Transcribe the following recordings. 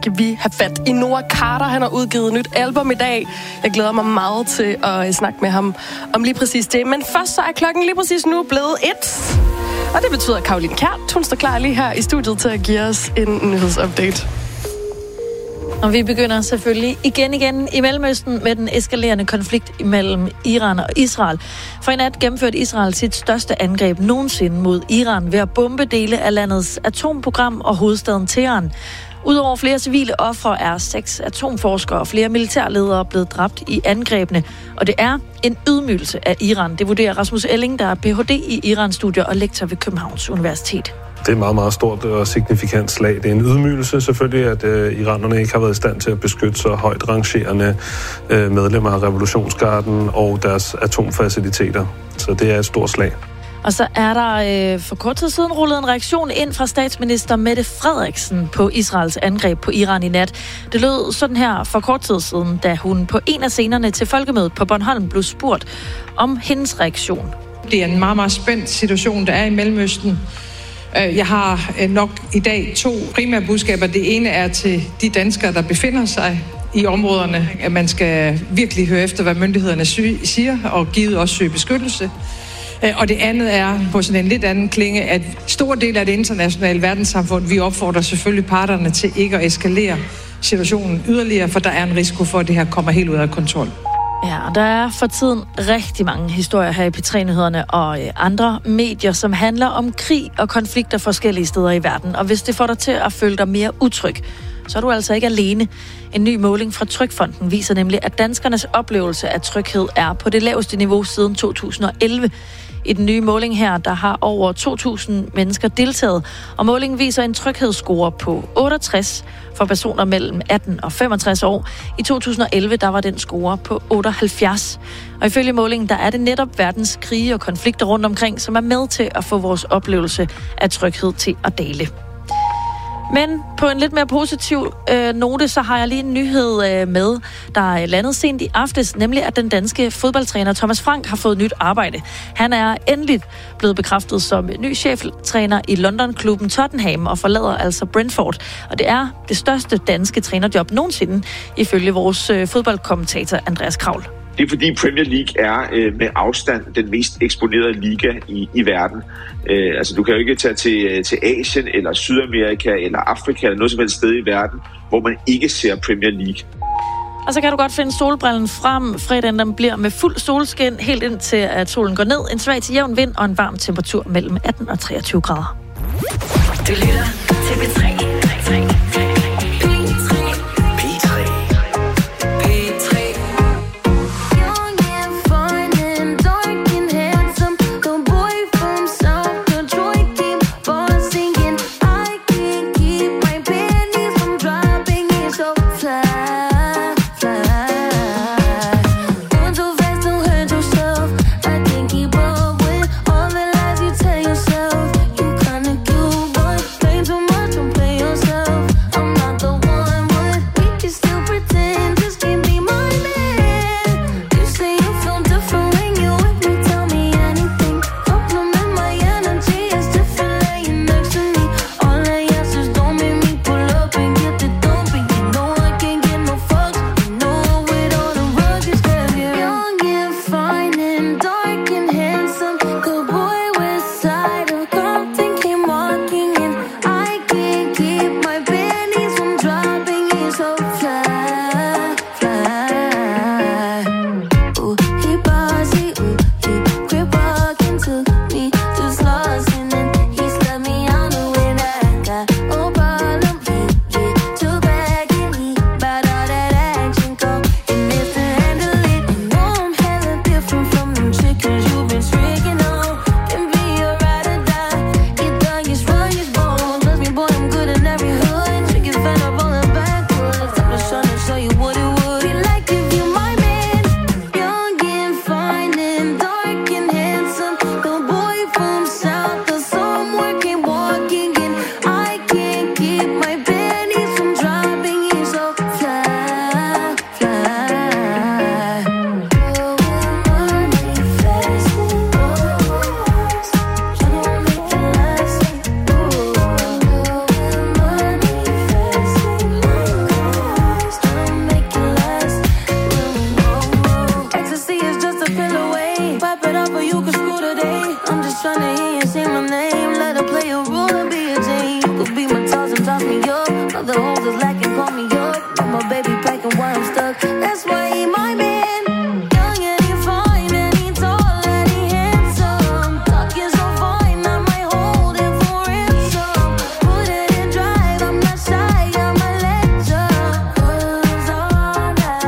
skal vi have fat i Noah Carter. Han har udgivet et nyt album i dag. Jeg glæder mig meget til at snakke med ham om lige præcis det. Men først så er klokken lige præcis nu blevet 1. Og det betyder, at Caroline Kjært, hun står klar lige her i studiet til at give os en nyhedsupdate. Og vi begynder selvfølgelig igen i Mellemøsten med den eskalerende konflikt mellem Iran og Israel. For i nat gennemførte Israel sit største angreb nogensinde mod Iran ved at bombe dele af landets atomprogram og hovedstaden Teheran. Udover flere civile ofre er 6 atomforskere og flere militærledere blevet dræbt i angrebene. Og det er en ydmygelse af Iran. Det vurderer Rasmus Elling, der er Ph.D. i Iran-studier og lektor ved Københavns Universitet. Det er et meget, meget stort og signifikant slag. Det er en ydmygelse selvfølgelig, at iranerne ikke har været i stand til at beskytte så højt rangerende medlemmer af revolutionsgarden og deres atomfaciliteter. Så det er et stort slag. Og så er der for kort tid siden rullet en reaktion ind fra statsminister Mette Frederiksen på Israels angreb på Iran i nat. Det lød sådan her for kort tid siden, da hun på en af scenerne til folkemødet på Bornholm blev spurgt om hendes reaktion. Det er en meget, meget spændt situation, der er i Mellemøsten. Jeg har nok i dag 2 primære budskaber. Det ene er til de danskere, der befinder sig i områderne, at man skal virkelig høre efter, hvad myndighederne siger, og givet også søge beskyttelse. Og det andet er på sådan en lidt anden klinge, at stor del af det internationale verdenssamfund, vi opfordrer selvfølgelig parterne til ikke at eskalere situationen yderligere, for der er en risiko for, at det her kommer helt ud af kontrol. Ja, og der er for tiden rigtig mange historier her i P3-nyhederne og andre medier, som handler om krig og konflikter forskellige steder i verden. Og hvis det får dig til at føle dig mere utryg, så er du altså ikke alene. En ny måling fra Trygfonden viser nemlig, at danskernes oplevelse af tryghed er på det laveste niveau siden 2011. I den nye måling her, der har over 2.000 mennesker deltaget, og målingen viser en tryghedsscore på 68 for personer mellem 18 og 65 år. I 2011, der var den score på 78. Og ifølge målingen, der er det netop verdens krige og konflikter rundt omkring, som er med til at få vores oplevelse af tryghed til at dale. Men på en lidt mere positiv note, så har jeg lige en nyhed med, der er landet sent i aftes, nemlig at den danske fodboldtræner Thomas Frank har fået nyt arbejde. Han er endelig blevet bekræftet som ny cheftræner i London-klubben Tottenham og forlader altså Brentford. Og det er det største danske trænerjob nogensinde, ifølge vores fodboldkommentator Andreas Kravl. Det er fordi Premier League er med afstand den mest eksponerede liga i verden. Altså du kan jo ikke tage til Asien eller Sydamerika eller Afrika eller noget som helst sted i verden, hvor man ikke ser Premier League. Og så kan du godt finde solbrillen frem. Fredagen den bliver med fuld solskin helt indtil at solen går ned. En svag til jævn vind og en varm temperatur mellem 18 og 23 grader. Du lytter til P3. Play The hoes is lacking, call me up. Got my baby packing while I'm stuck. That's why he my man. Young and he fine and he tall and he handsome. Talking so fine, I might hold him for ransom. Put it in drive, I'm not shy, I'm a legend. Cause all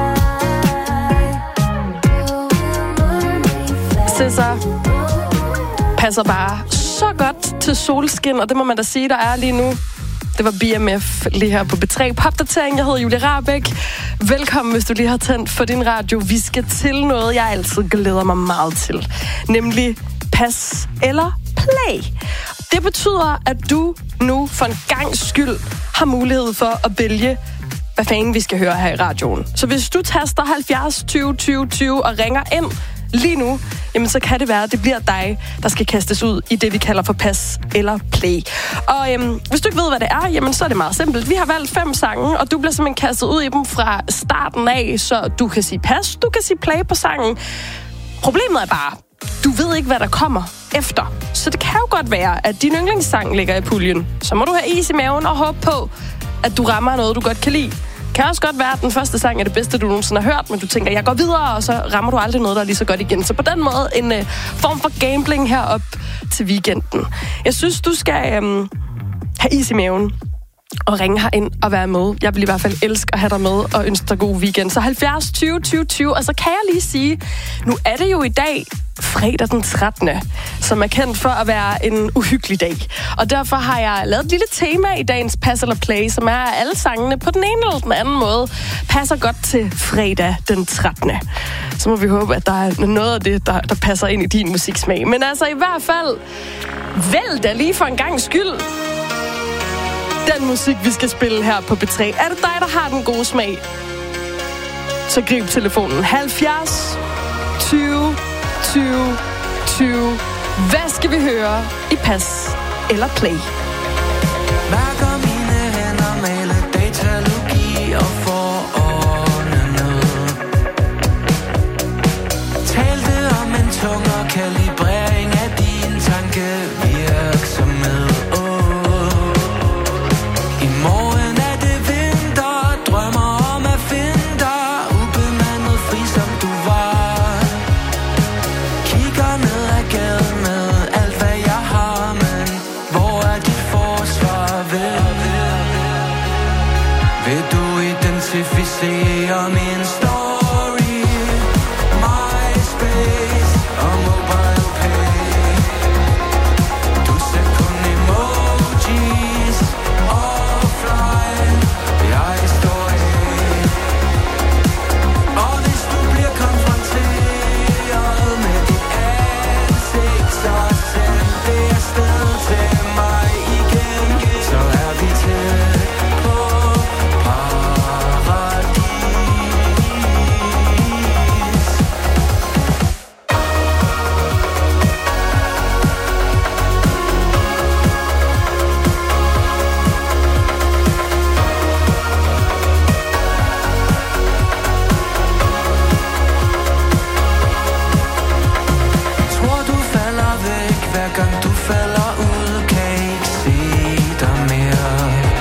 night Cesar passer bare så godt til solskin, og det må man da sige, der er lige nu. Det var BMF lige her på B3 Popdatering. Jeg hedder Julie Rahbek. Velkommen, hvis du lige har tændt for din radio. Vi skal til noget, jeg altid glæder mig meget til. Nemlig pas eller play. Det betyder, at du nu for en gangs skyld har mulighed for at vælge, hvad fanden vi skal høre her i radioen. Så hvis du taster 70 20 20 20 og ringer ind lige nu, jamen så kan det være, at det bliver dig, der skal kastes ud i det, vi kalder for pas eller play. Og hvis du ikke ved, hvad det er, jamen så er det meget simpelt. Vi har valgt 5 sange, og du bliver simpelthen kastet ud i dem fra starten af, så du kan sige pas, du kan sige play på sangen. Problemet er bare, du ved ikke, hvad der kommer efter. Så det kan jo godt være, at din yndlingssang ligger i puljen. Så må du have is i maven og håbe på, at du rammer noget, du godt kan lide. Det kan også godt være, at den første sang er det bedste, du nogensinde har hørt, men du tænker, jeg går videre, og så rammer du aldrig noget, der er lige så godt igen. Så på den måde en form for gambling herop til weekenden. Jeg synes, du skal have is i maven og ringe herind og være med. Jeg vil i hvert fald elske at have dig med og ønske dig god weekend. Så 70 20 20 20, og så kan jeg lige sige, nu er det jo i dag fredag den 13., som er kendt for at være en uhyggelig dag. Og derfor har jeg lavet et lille tema i dagens Pass eller Play, som er, at alle sangene på den ene eller den anden måde passer godt til fredag den 13. Så må vi håbe, at der er noget af det, der passer ind i din musiksmag. Men altså i hvert fald, vælg da lige for en gang skyld den musik, vi skal spille her på B3. Er det dig, der har den gode smag? Så grib telefonen 70 20 20 20. Hvad skal vi høre i pas eller play? Mærker mine hænder male datalogi og forordne noget. Talte om en tung og kalibrering af din tankevirksomhed. I morgen er det vinter, drømmer om at finde dig, ubemandet fri som du var. Kigger ned ad gaden med alt hvad jeg har, men hvor er dit forsvar ved? Vil du identificere min story? MySpace og MobilePay. Du ser kun emojis offline. Jeg står af. Og hvis du bliver konfronteret med dit ansigt, så send det afsted til mig igen. Så er vi tæt på paradis. Tror du falder væk, hver gang du falder ud, kan ikke se dig mere.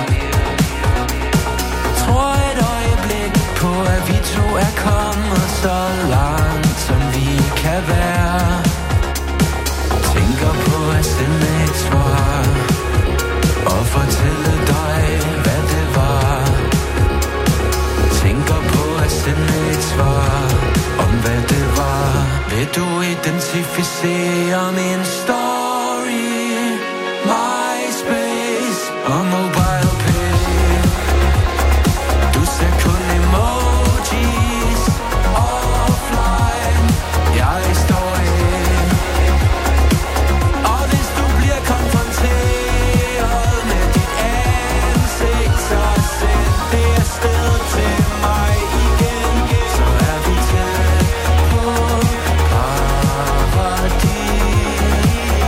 Tror et øjeblik på, at vi to er kommet så langt, som vi kan være. Tænker på at sende et svar og fortælle dig, hvad det var. Tænker på at sende et svar om hvad det var. Vil du identificere min story? MySpace og MobilePay. Du ser kun emojis offline. Jeg står af. Og hvis du bliver konfronteret med dit ansigt, så send det afsted til mig igen. Så er vi tæt på paradis.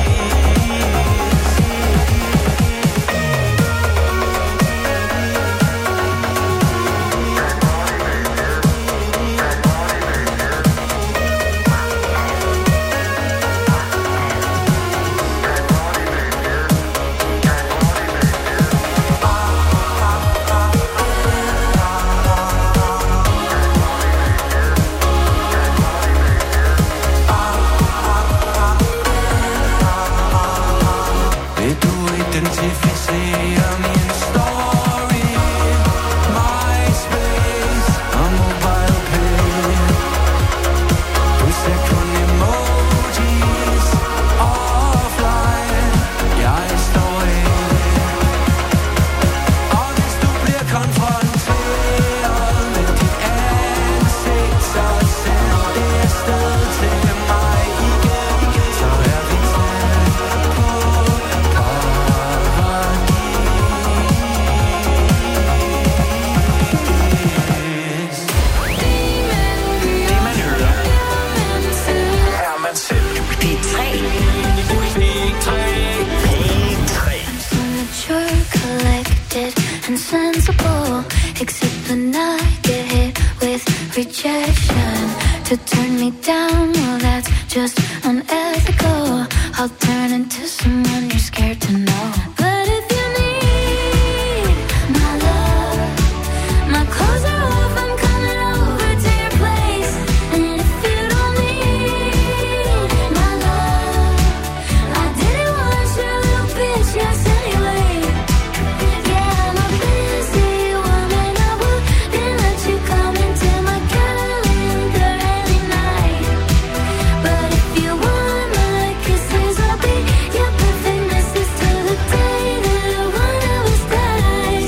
unstoppable. Except when I get hit with rejection. To turn me down, well that's just unethical. I'll turn into someone you're scared to know. But if you need my love, my clothes are off, I'm coming over to your place. And if you don't need my love, I didn't want your little bitch, yes anyway. Yeah, I'm a busy woman, I wouldn't let you come into my calendar any night. But if you want my kisses, I'll be your perfect missus till the day that one of us dies.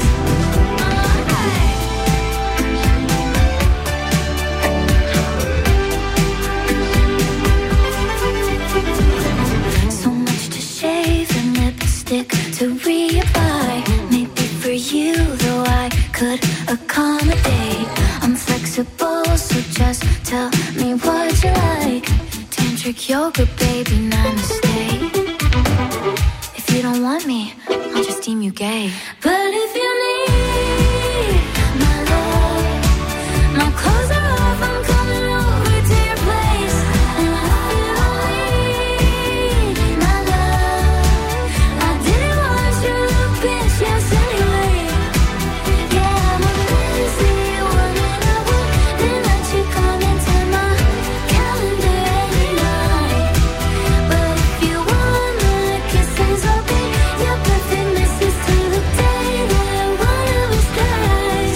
So much to shave and lipstick to reapply. Maybe for you, though I could accommodate. I'm flexible, so just tell me what you like. Tantric yoga, baby, namaste. If you don't want me, I'll just deem you gay. But if you need my love, my clothes are off, I'm coming over to your place. And if you don't need my love, I didn't want your little bitch, yes anyway. Yeah, I'm a busy woman, I wouldn't let you come into my calendar any night. But if you want my kisses, I'll be your perfect missus till the day that one of us dies.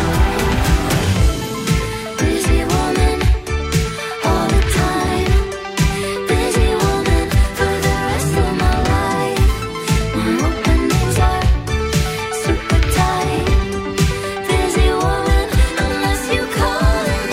Busy woman, all the time. Busy woman for the rest of my life. My openings are super tight. Busy woman, unless you call it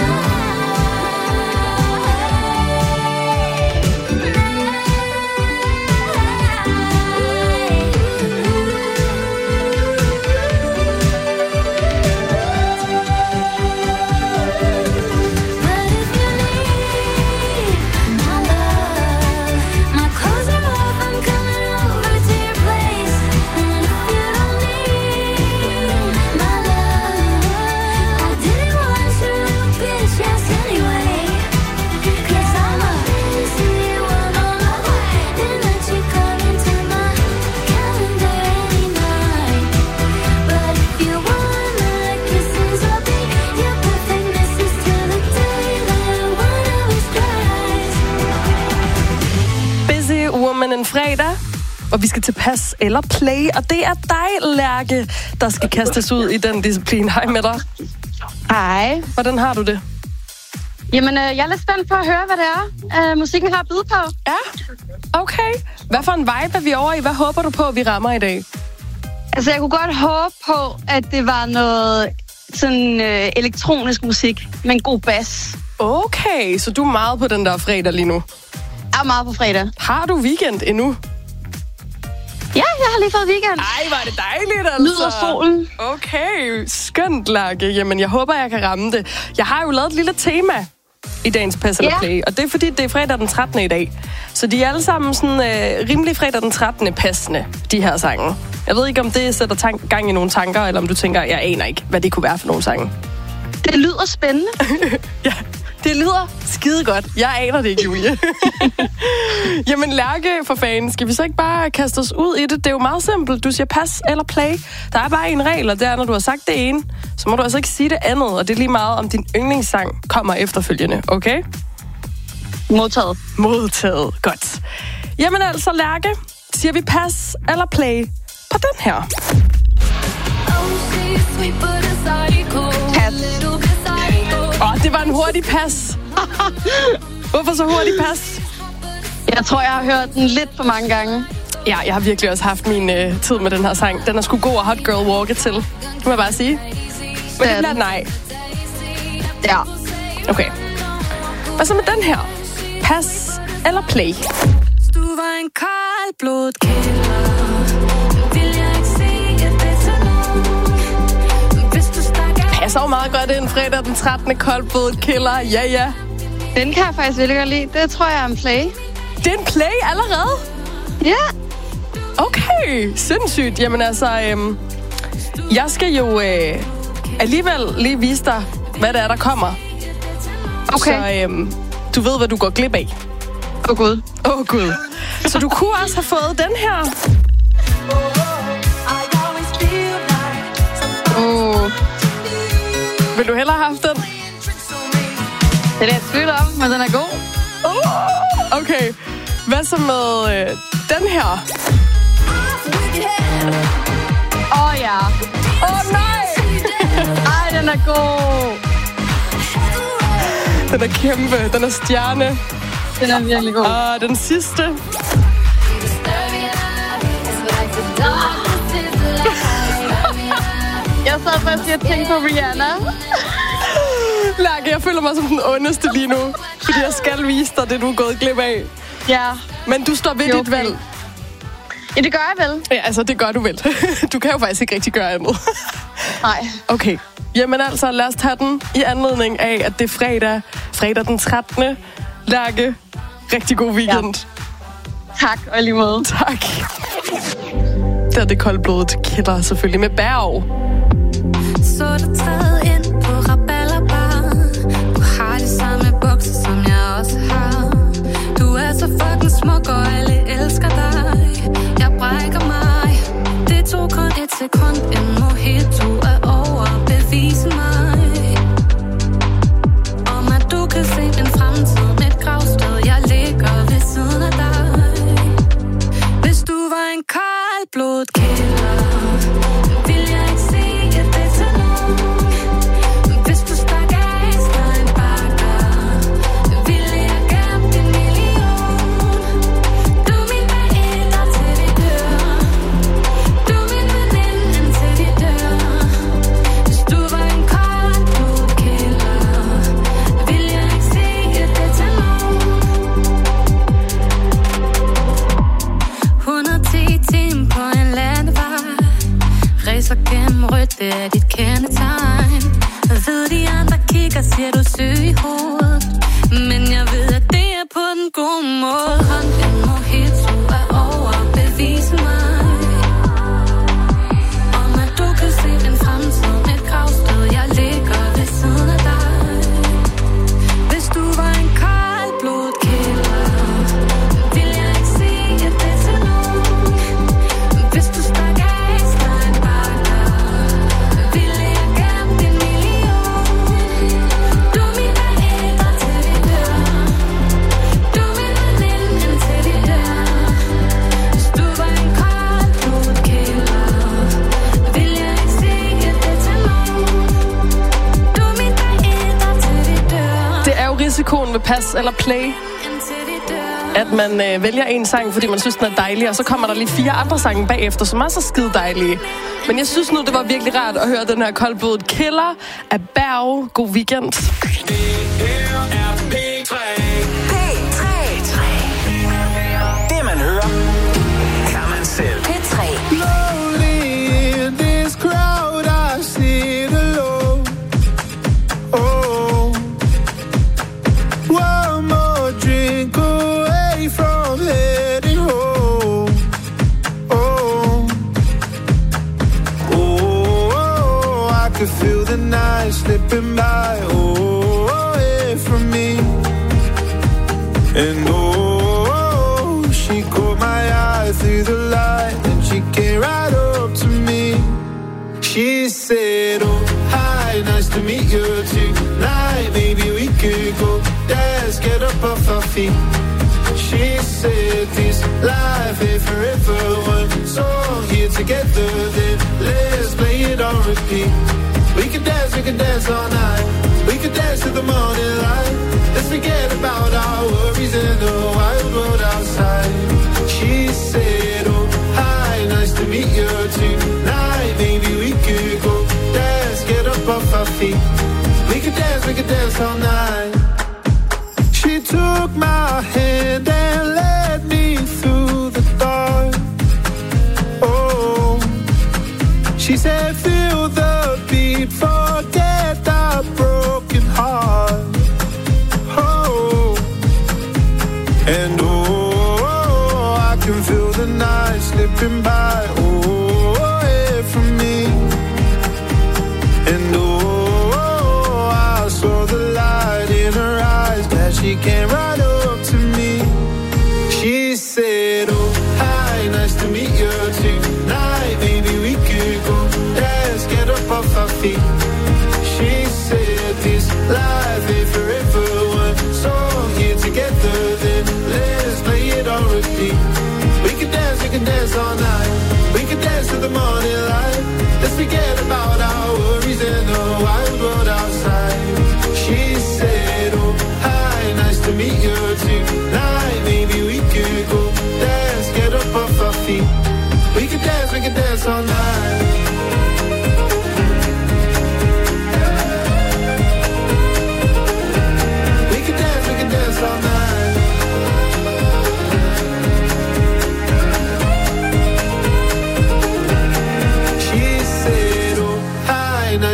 But if you need my love, my clothes are off, I'm coming over to your place. And if you don't need my love, I didn't want your little bitch, yes anyway. 'Cause I'm a busy woman, I wouldn't let you come into my calendar any night. But if you want my kisses, I'll be your perfect missus till the day that one of us dies. Busy Woman en fredag. Og vi skal til pass eller play. Og det er dig, Lærke, der skal kastes ud i den disciplin. Hej med dig. Hej. Hvordan har du det? Jamen, jeg er lidt spændt på at høre, hvad det er, musikken har at byde på. Ja, okay. Hvad for en vibe er vi over i? Hvad håber du på, at vi rammer i dag? Altså, jeg kunne godt håbe på, at det var noget sådan elektronisk musik med en god bas. Okay, så du er meget på den der fredag lige nu. Jeg er meget på fredag. Har du weekend endnu? Ja, jeg har lige fået weekend. Ej, var det dejligt, altså. Nyder solen. Okay, skønt, Lærke. Jamen, jeg håber, jeg kan ramme det. Jeg har jo lavet et lille tema i dagens Pass eller Play, og det er fordi, det er fredag den 13. i dag. Så de er alle sammen sådan rimelig fredag den 13. passende, de her sange. Jeg ved ikke, om det sætter gang i nogle tanker, eller om du tænker, jeg aner ikke, hvad det kunne være for nogle sange. Det lyder spændende. Ja, det lyder skide godt. Jeg aner det ikke, Julie. Jamen, Lærke, for fanden, skal vi så ikke bare kaste os ud i det? Det er jo meget simpelt. Du siger pass eller play. Der er bare en regel, og det er, når du har sagt det ene, så må du altså ikke sige det andet. Og det er lige meget, om din yndlingssang kommer efterfølgende, okay? Modtaget. Modtaget. Godt. Jamen altså, Lærke, siger vi pass eller play på den her? Pas. Det var en hurtig pas. Hvorfor så hurtig pas? Jeg tror, jeg har hørt den lidt for mange gange. Ja, jeg har virkelig også haft min tid med den her sang. Den er sgu god og hot girl walker til. Det må jeg bare sige. Men det bliver nej. Ja. Okay. Hvad så med den her? Pass eller play? Du var en koldblodet kælder. Vil jeg ikke se, at det så nogen? Hvis du snakker... Passer jo meget godt ind fredag den 13. koldblodet killer. Ja, ja. Den kan jeg faktisk virkelig godt lide. Det tror jeg er en play. Det er en play allerede? Ja. Okay, sindssygt. Jamen altså, Jeg skal jo alligevel lige vise dig, hvad det er, der kommer. Okay. Så du ved, hvad du går glip af. Åh, Gud. Åh, Gud. Så du kunne også have fået den her. Vil du hellere have haft den? Det er jeg tvivl om, men den er god. Okay. Hvad så med den her? Ja. Nej! Ej, den er god. Den er kæmpe. Den er stjerne. Den er virkelig god. Og den sidste. Jeg sad faktisk lige og tænkte på Rihanna. Lærke, jeg føler mig som den ondeste lige nu. Fordi jeg skal vise dig det, du er gået glip af. Ja. Men du står ved Jo, dit valg. Ja, det gør jeg vel. Ja, altså, det gør du vel. Du kan jo faktisk ikke rigtig gøre andet. Nej. Okay. Jamen altså, lad os tage den i anledning af, at det er fredag den 13. Lærke, rigtig god weekend. Ja. Tak, og lige måde. Tak. Der er det koldblodet kælder selvfølgelig med Berg. Så er du taget ind på Rabalderbar. Du har de samme bukser, som jeg også har. Du er så fucking smuk, og alle elsker dig. Jeg brækker mig. Det tog kun et sekund, en mojito er overbevise mig. Om at du kan se min fremtid med et gravsted. Jeg ligger ved siden af dig. Hvis du var en koldblodet kælder, vil jeg ikke se at det til nogen. Hvis du stak af Steinbacher, ville jeg gemme din million. Du er min vejælder til vi dør. Du er min veninde indtil vi dør. Hvis du var en koldblodet kælder, vil jeg ikke se at det til nogen. 110 timer på en landevej. Racer gennem rødt, det er dit kendetegn. Jeg ved, de andre kigger, siger du syg i hovedet. Men jeg ved, at det er på den gode måde. Hånd en mojito er overbevise mig. Om at du kan se min fremtid med et gravsted. Jeg ligger ved siden af dig. Hvis du var en koldblodet kælder, vil jeg ikke se at det til nogen. Hvis du stak af Steinbacher, ville jeg gemme din million. Du er min vejælder til vi dør. Du er min veninde indtil vi dør. Hvis du var en koldblodet kælder, vil jeg ikke se at det til nogen. Du er min vejælder til vi dør. Det er jo risikoen ved pas eller play, Indtil vi dør. at man vælger en sang, fordi man synes, den er dejlig, og så kommer der lige 4 andre sange bagefter, som også er skide dejlige. Men jeg synes nu, det var virkelig rart at høre den her koldblodet kælder af Berg. God weekend. Det man hører, kan man selv. P3. In this crowd, I sit alone. Oh, one more drink away from heading home. Oh, I could feel the night slipping by. Away from me. And she caught my eye through the light, and she came right up to me. She said, oh, hi, nice to meet you tonight. Maybe we could go dance, get up off our feet. She said, this life ain't forever. One song here together, then let's play it on repeat. We could dance all night. We could dance to the morning light. Let's forget about our worries in the wild world outside. She said, oh, hi, nice to meet you tonight. Maybe we could go dance, get up off our feet. We could dance all night. She took my hand and led me through the dark. Oh, she said, feel the beat, forget the broken heart. Oh, and I can feel the night slipping by. Away from me.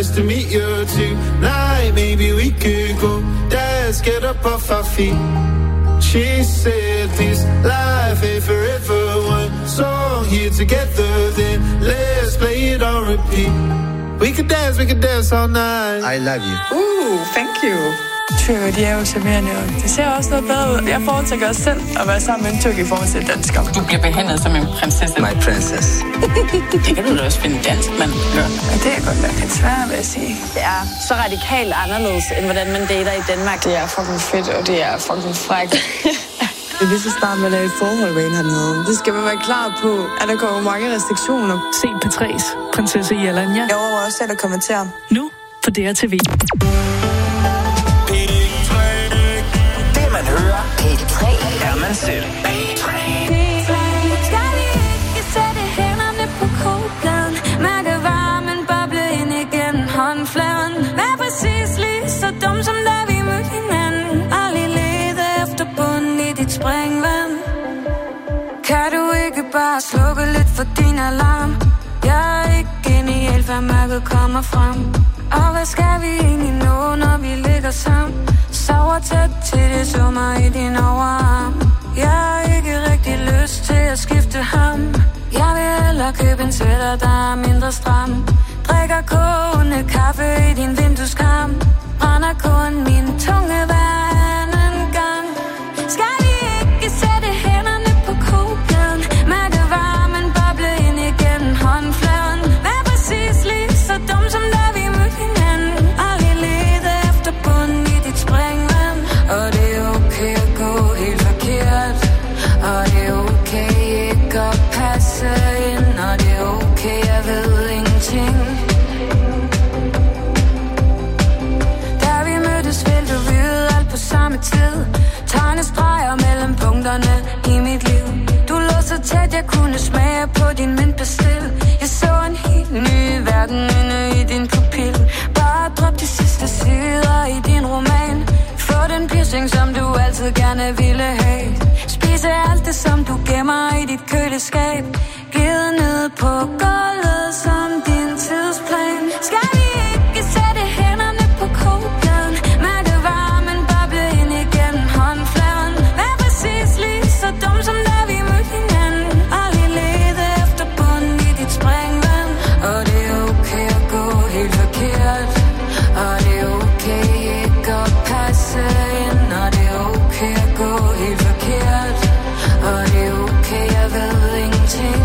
nice to meet you tonight. Maybe we could go dance, get up off our feet. She said this life ain't forever. One song here together, then let's play it on repeat. We could dance all night. I love you. Thank you. Tyrker, de er jo charmerende, og det ser også noget bedre ud. Jeg foretrækker også selv at være sammen med en tyrker i forhold til dansker. Du bliver behandlet som en prinsesse. My princess. Det kan du da også finde dansk, man gør. Ja, det er godt være lidt svært, vil jeg sige. Det er så radikalt anderledes, end hvordan man dater i Danmark. Det er fucking fedt, og det er fucking frækt. Det er lige så snart, man er i forhold med en hernede. Det skal man være klar på, at der kommer mange restriktioner. Se P3's prinsesse Jelanja. Jeg overvejer også at kommentere. Nu på DRTV. Det man hører, P3 er man selv. Skal vi ikke sætte hænderne på kogepladen? Mærke varmen boble ind igennem håndfladen. Vær præcis lige så dum som da vi mødte hinanden. Aldrig lede efter bunden i dit springvand. Kan du ikke bare slukke lidt for din alarm? Jeg er ikke genial, før mørket kommer frem. Og hvad skal vi egentlig nå, når vi ligger sammen? Sover tæt til det summer i din overarm. Jeg har ikke rigtig lyst til at skifte ham. Jeg vil hellere købe en sweater, der er mindre stram. Drikker kogende kaffe i din vindueskarm. Brænder kun min tunge hver anden gang. Skal vi ikke sætte hænderne på kogepladen? Mærke varmen boble ind igennem håndfladen. Vær præcis lige så dum som da vi mødte hinanden. Aldrig lede efter bunden i dit springvand. Og det er okay at gå helt forkert. Og det er okay ikke at passe ind. Og det er okay, jeg ved ingenting. Da vi mødtes, ville du vide alt på samme tid. Tegne streger mellem punkterne i mit liv. Du lå så tæt, jeg kunne smage på din mintpastil. Jeg så en helt ny verden inde i din pupil. Bare drop de sidste sider i din roman. Få den piercing, som du altid gerne ville have. Spise alt det, som du gemmer i dit køleskab. Glide ned på gulvet som din tidsplan. Skal vi ikke sætte hænderne på kogepladen? Mærke varmen boble ind igennem håndfladen. Vær præcis lige så dum som da vi mødte hinanden. Aldrig lede efter bunden i dit springvand. Og det er okay at gå helt forkert. Og det er okay ikke at passe ind. Og det er okay at gå helt forkert. Og det er okay, jeg ved ingenting.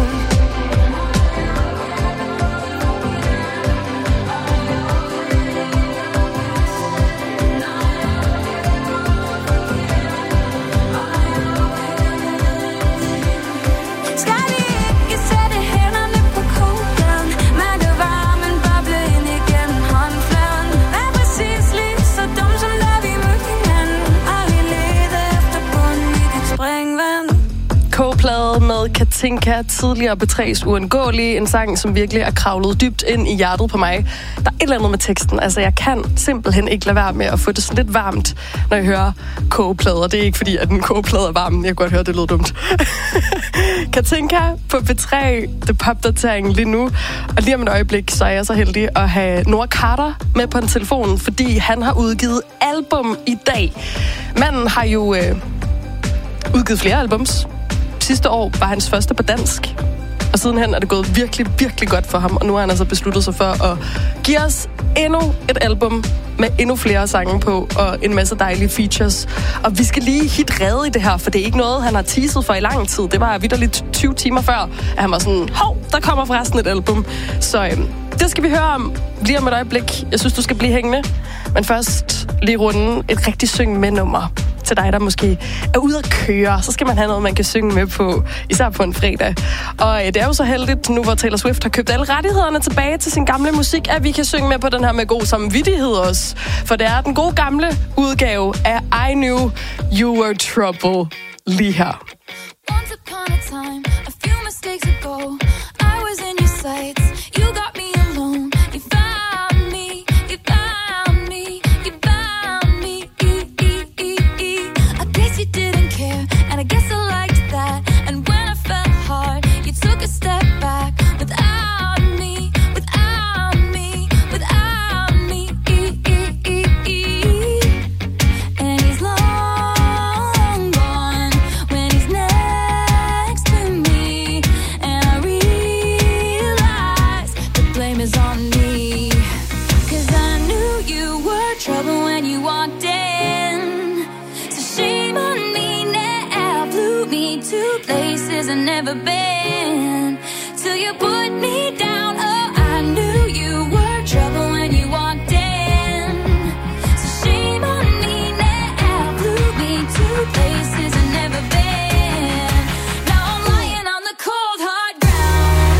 Skal vi ikke sætte hænderne på kogepladen? Mærke varmen boble ind igennem håndfladen. Vær præcis lige så dum som da vi mødte hinanden. Aldrig lede efter bunden i dit springvand. Kogeplade med Katinka, tidligere P3's Uundgåelige, en sang, som virkelig er kravlet dybt ind i hjertet på mig. Der er et eller andet med teksten. Altså, jeg kan simpelthen ikke lade være med at få det sådan lidt varmt, når jeg hører kogeplader. Det er ikke fordi, at en kogeplade er varm. Jeg kan godt høre, det lød dumt. Katinka på P3, det popdatering lige nu. Og lige om et øjeblik, så er jeg så heldig at have Noah Carter med på en telefon, fordi han har udgivet album i dag. Manden har jo udgivet flere albums. Sidste år var hans første på dansk. Og sidenhen er det gået virkelig, virkelig godt for ham. Og nu har han altså besluttet sig for at give os endnu et album med endnu flere sange på og en masse dejlige features. Og vi skal lige hit redde i det her, for det er ikke noget, han har teaset for i lang tid. Det var vitterligt 20 timer før, at han var sådan, hov, der kommer forresten et album. Så det skal vi høre om lige om et øjeblik. Jeg synes, du skal blive hængende. Men først lige runde et rigtig syng med nummer til dig, der måske er ude at køre. Så skal man have noget, man kan synge med på, især på en fredag. Og det er jo så heldigt, nu hvor Taylor Swift har købt alle rettighederne tilbage til sin gamle musik, at vi kan synge med på den her med god samvittighed også. For det er den gode gamle udgave af I Knew You Were Trouble lige her. Once upon a time, a few mistakes ago, I was in your sights. You got me alone. You found me. You found me. You found me. I guess you didn't care, and I guess I liked that. And when I fell hard, you took a step back without me. Without me. Without trouble when you walked in. So shame on me now, flew me to places I've never been. Till you put me down, oh, I knew you were trouble when you walked in. So shame on me now, flew me to places I've never been. Now I'm lying on the cold hard ground.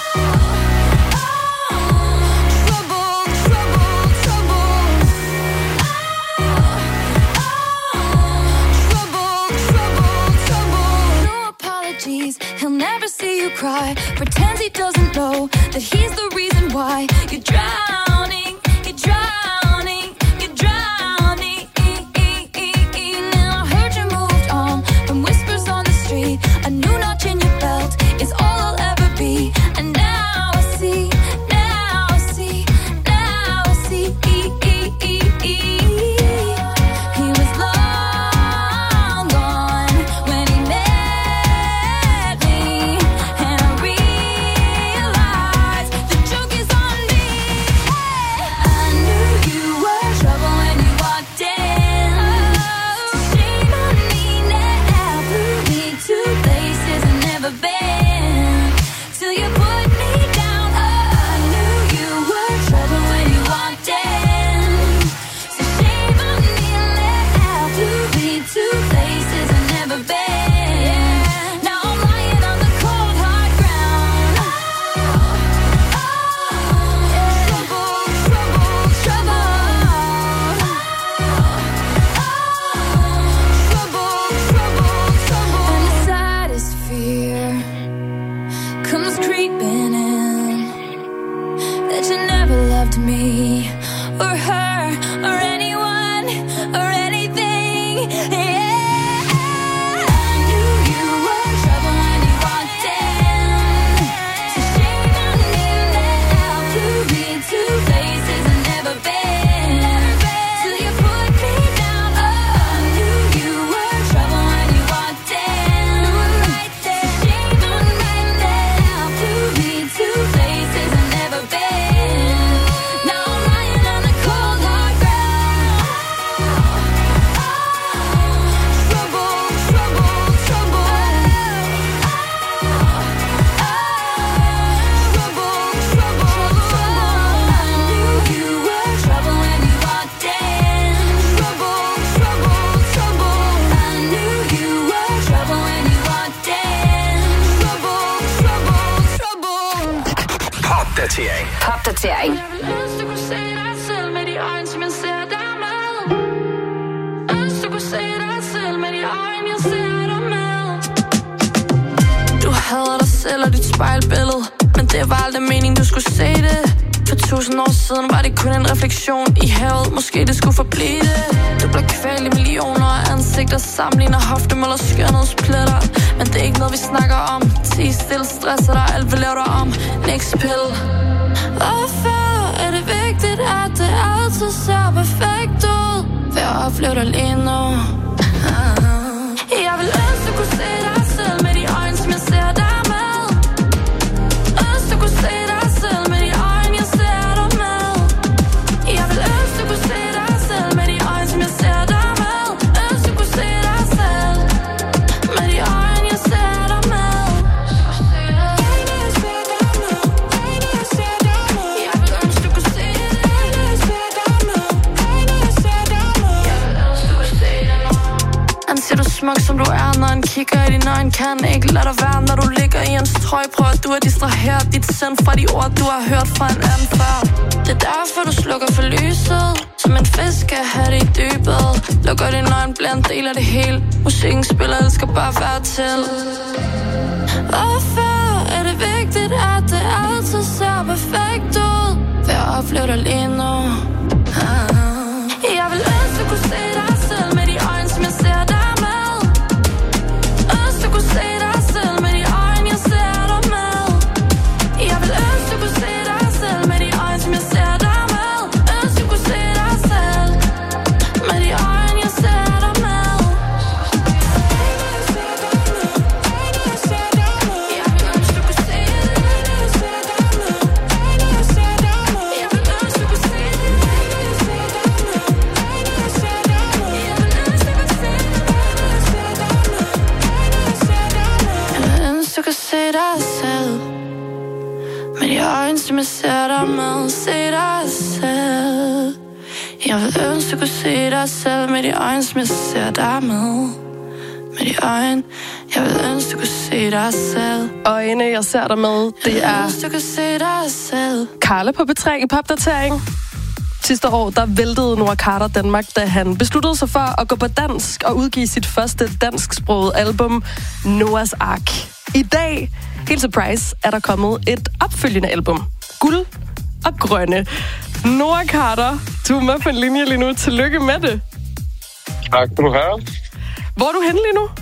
Trouble, trouble, trouble. Trouble, trouble, trouble. No apologies, he'll never see you cry. Pretends he doesn't know that he's the reason why you're drowning, you're drowning, you're drowning. Now I heard you moved on from whispers on the street. A new notch in your belt is all I'll ever be. And now I see, now I see, now I see. He was long gone when he met me, and I realized the joke is on me. I knew you were trouble when you walked in. So shame on me now, flew me to places I've never been. Till you put me down, oh, I knew you were trouble when you walked in. So shame on me now, flew me to places I've never been. Now I'm lying on the cold hard ground. Trouble, trouble, trouble. Trouble, trouble, trouble. And the saddest fear comes creeping in, that you never loved me or her or anyone or anything. Yeah, I knew you were trouble when you walked in. So shame on me now, flew me to places I've never been. Till you put me down, oh, I knew you were trouble when you walked in. So shame on me now, flew me to places I've never been. Now I'm lying on the cold hard ground. Trouble, trouble, trouble. Trouble, trouble, trouble. I knew you were trouble when you walked in. Trouble, trouble, trouble. I knew you were trouble when you walked in. Trouble, trouble, trouble. Popdatering. Popdatering. Jeg vil ønske, du kunne se dig selv med de øjne, som jeg ser dig med. Ønske, du kunne se dig selv med de øjne, jeg ser dig med. Du hader dig selv og dit spejlbillede, men det var aldrig meningen, du skulle se det. For 1000 år siden var det kun en refleksion i havet, måske det skulle forblive det. Du bliver kvalt i millioner af ansigter, sammenligner hoftemål og skønhedspletter. Men det er ikke noget, vi snakker om. Tig stille, stresser dig, alt vil lave dig om. Next pill. Hvorfor er det vigtigt, at det altid ser perfekt ud? Vil jeg opleve dig lige nu? Jeg vil ønske, du kunne se dig selv med de øjne, som jeg ser dig med. Ønske, du kunne se dig selv med de øjne, jeg ser dig med. Jeg vil ønske, du kunne se dig selv med de øjne, som jeg ser dig med. Ønske, du kunne se dig selv med de øjne, jeg ser dig med. Anser du smuk som du er, når han kigger i dine øjne, kan ikke lade dig være, når du ligger i hans trøje. Prøver du at distrahere dit sind fra de ord, du har hørt fra en anden før. Det er derfor du slukker for lyset, som en fisk kan have det i dybet. Lukker dine øjne, bliver en del af det hele. Musikken spiller, det skal bare være til. Hvorfor er det vigtigt, at det altid ser perfekt ud? Vil jeg opleve dig lige nu? Jeg vil ønske, du kunne se dig selv med de øjne, som jeg ser dig med. Ønske, du kunne se dig selv med de øjne, jeg ser dig med. Jeg vil ønske, du kunne se dig selv med de øjne, som jeg ser dig med. Ønske, du kunne se dig selv med de øjne, jeg ser dig med. Jeg vil ønske, du kunne se dig selv med de øjne, som jeg ser dig med. Med de øjne, jeg vil ønske, du kunne se dig selv. Øjne, jeg ser dig med, det er ønske, du kunne se dig selv. Karla på B3 i popdatering. Sidste år, der væltede Noah Carter Danmark, da han besluttede sig for at gå på dansk og udgive sit første dansksprogede album, Noahs Ark. I dag, helt surprise, er der kommet et opfølgende album. Guld og grønne. Noah Carter, du er med på en linje lige nu. Tillykke med det. Tak skal du have. Hvor er du henne lige nu?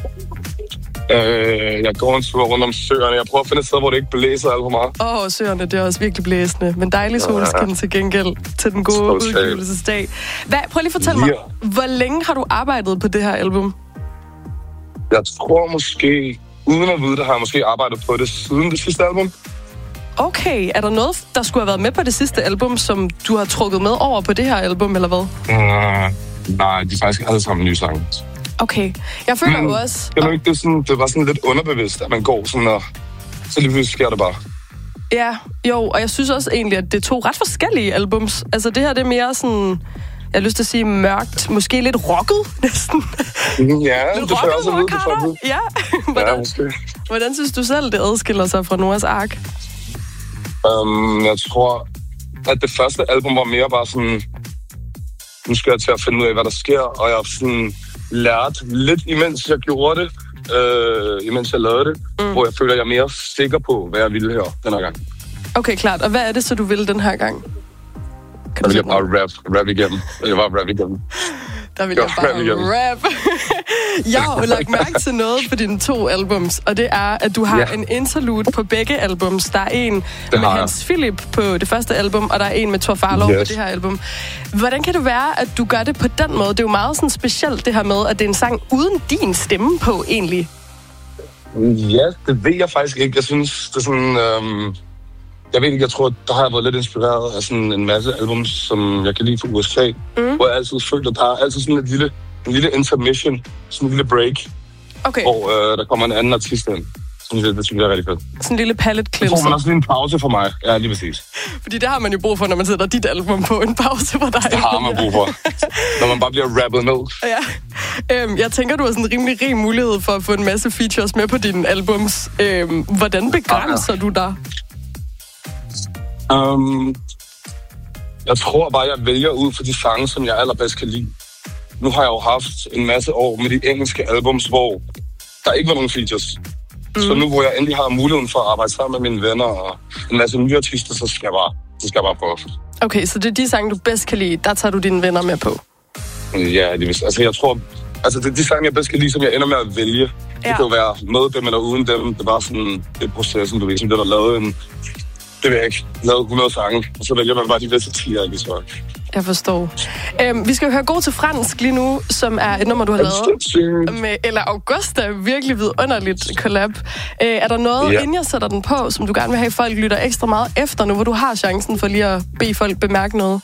Jeg går en tur rundt om søerne. Jeg prøver at finde et sted, hvor det ikke blæser alt for meget. Søerne, det er også virkelig blæsende. Men dejlig solskin til gengæld til den gode udgivelsesdag. Prøv lige at fortælle mig, hvor længe har du arbejdet på det her album? Jeg tror måske, uden at vide det, har jeg måske arbejdet på det siden det sidste album. Okay, er der noget, der skulle have været med på det sidste album, som du har trukket med over på det her album, eller hvad? Nej, de er faktisk alle sammen nye sange. Okay, jeg føler jo også... Det var sådan lidt underbevidst, at man går sådan og... Så lige pludselig sker det bare. Ja, jo, og jeg synes også egentlig, at det er to ret forskellige albums. Altså det her, det er mere sådan... Jeg har lyst til at sige mørkt, måske lidt rocket næsten. Ja, lidt det føler også lidt det. Ja, hvordan synes du selv, det adskiller sig fra Noahs Ark? Jeg tror, at det første album var mere bare sådan... Nu skal jeg til at finde ud af, hvad der sker, og jeg har sådan lært lidt, imens jeg gjorde det, imens jeg lavede det, hvor jeg føler, at jeg er mere sikker på, hvad jeg ville her den her gang. Okay, klart. Og hvad er det så, du vil den her gang? Der vil jeg bare rap igennem. Der vil jeg bare rap. Jeg har jo lagt mærke til noget på dine 2 albums, og det er, at du har en interlude på begge albums. Der er en med Hans Philip på det første album, og der er en med Thor Farlov på det her album. Hvordan kan det være, at du gør det på den måde? Det er jo meget sådan specielt, det her med, at det er en sang uden din stemme på, egentlig. Ja, det ved jeg faktisk ikke. Jeg synes, det er sådan... Jeg ved ikke, jeg tror, der har jeg været lidt inspireret af sådan en masse albums, som jeg kan lide fra USA, hvor jeg altid føler, at der er altid sådan en lille intermission, sådan en lille break, hvor der kommer en anden artist ind. Det synes jeg er rigtig fedt. Sådan en lille palette cleanser. Så får man også lige en pause for mig. Ja, lige præcis. Fordi det har man jo brug for, når man sætter dit album på. En pause for dig. Det har man brug for. Når man bare bliver rappet ned. Ja. Jeg tænker, du har sådan en rimelig rig mulighed for at få en masse features med på dine albums. Hvordan begrænser du dig? Jeg tror bare, jeg vælger ud for de sange, som jeg allerbedst kan lide. Nu har jeg jo haft en masse år med de engelske albums, hvor der ikke var nogen features. Så nu, hvor jeg endelig har muligheden for at arbejde sammen med mine venner og en masse nye artister, så skal jeg bare prøve. Okay, så det er de sange, du bedst kan lide. Der tager du dine venner med på? Ja, altså jeg tror... Altså det er de sange, jeg bedst kan lide, som jeg ender med at vælge. Det kan jo være med dem eller uden dem. Det var sådan et proces, som du ved, som det der lavede en... Det ved jeg ikke. Lavet 100 sange, og så vælger man bare de bedste 10, ikke så. Jeg forstår. Vi skal jo høre God til fransk lige nu, som er et nummer, du har lavet med Ella Augusta. Virkelig vidunderligt collab. Er der noget, inden jeg sætter den på, som du gerne vil have, folk lytter ekstra meget efter nu, hvor du har chancen for lige at bede folk bemærke noget?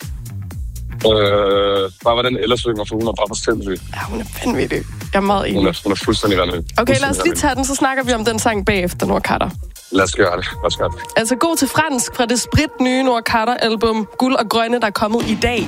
Bare hvordan Ella synger, for hun er bare for sindssyg. Ja, hun er vanvittig. Jeg er meget enig. Hun er fuldstændig vanvittig. Okay, lad os lige tage den, så snakker vi om den sang bagefter, Noah Carter. Lad os gøre det. Altså God til fransk fra det spritnye Noah Carter-album Guld og Grønne, der er kommet i dag.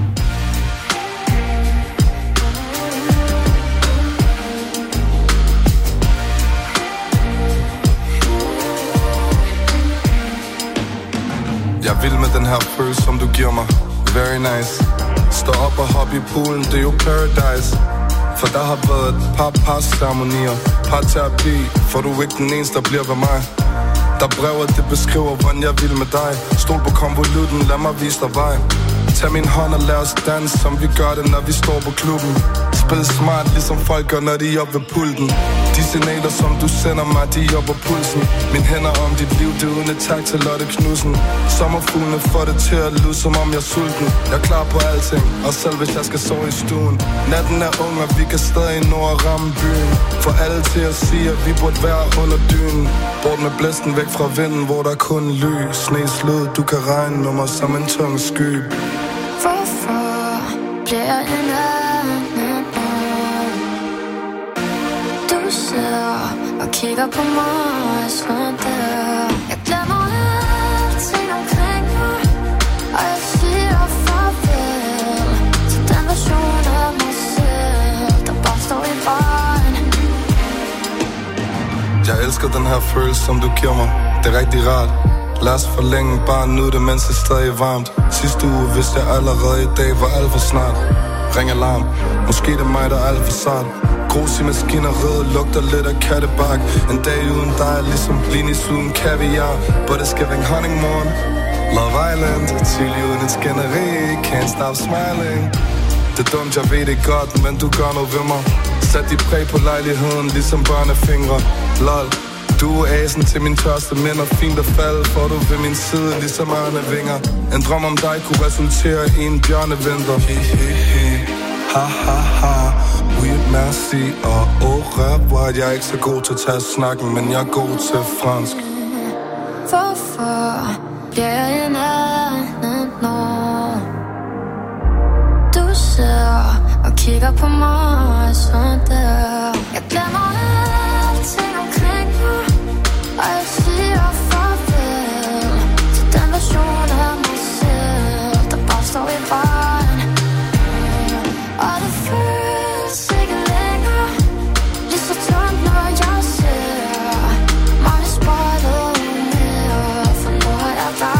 Jeg vil med den her følelse, som du giver mig. Very nice. Stå op og hop i poolen, det er jo paradise. For der har været et par ceremonier, parterapi, for du er ikke den eneste, der bliver ved mig. Der brevet, det beskriver, hvordan jeg vil med dig. Stol på konvolutten, lad mig vise dig vej. Tag min hånd og lad os danse, som vi gør det, når vi står på klubben. Spil smart, ligesom folk gør, når de er oppe ved pulten. De signaler, som du sender mig, de er oppe på pulsen. Mine hænder om dit liv, det er uden et tak til Lotte Knudsen. Sommerfuglene får det til at lyde, som om jeg er sulten. Jeg er klar på alting, og selv hvis jeg skal sove i stuen. Natten er ung, og vi kan stadig nå at ramme byen. For alle til at sige, at vi burde være under dynen. Bort med blæsten væk fra vinden, hvor der kun lys. Sne slød, du kan regne med mig som en tung sky. Hvorfor bliver jeg en anden? Du sidder og kigger på mig sådan der. Jeg glemmer alting omkring mig, og jeg siger farvel. den her følelse, som du giver mig. Det er rigtig rart. Lad os forlænge, bare nyde det, mens det stadig er varmt. Sidste uge vidste jeg allerede, i dag var alt for snart. Ring alarm, måske det er mig, der er alt for sart. Grus i maskineriet, lugter lidt af kattebak. En dag uden dig er ligesom blinis uden kaviar. But it's giving honeymoon, Love Island. Tidlig uden et skænderi, can't stop smiling. Det er dumt, jeg ved det godt, men du gør noget ved mig. Sat dit præg på lejligheden, ligesom børnefingre. Lol. Du er asen til min tørste minder. Fint at falde, får du ved min side, ligesom Arne-vinger. En drøm om dig kunne resultere i en bjørnevinter. Ha ha ha, oui merci og au revoir. Jeg er ikke så god til at tage snakken, men jeg er god til fransk. Hvorfor bliver jeg en anden, når du sidder og kigger på mig sådan der? Jeg glemmer alting omkring mig, og jeg siger farvel til den version af mig selv, der bare står i vejen. Og det føles ikke længere lige så tomt, når jeg ser mig i spejlet mere, for nu har jeg dig.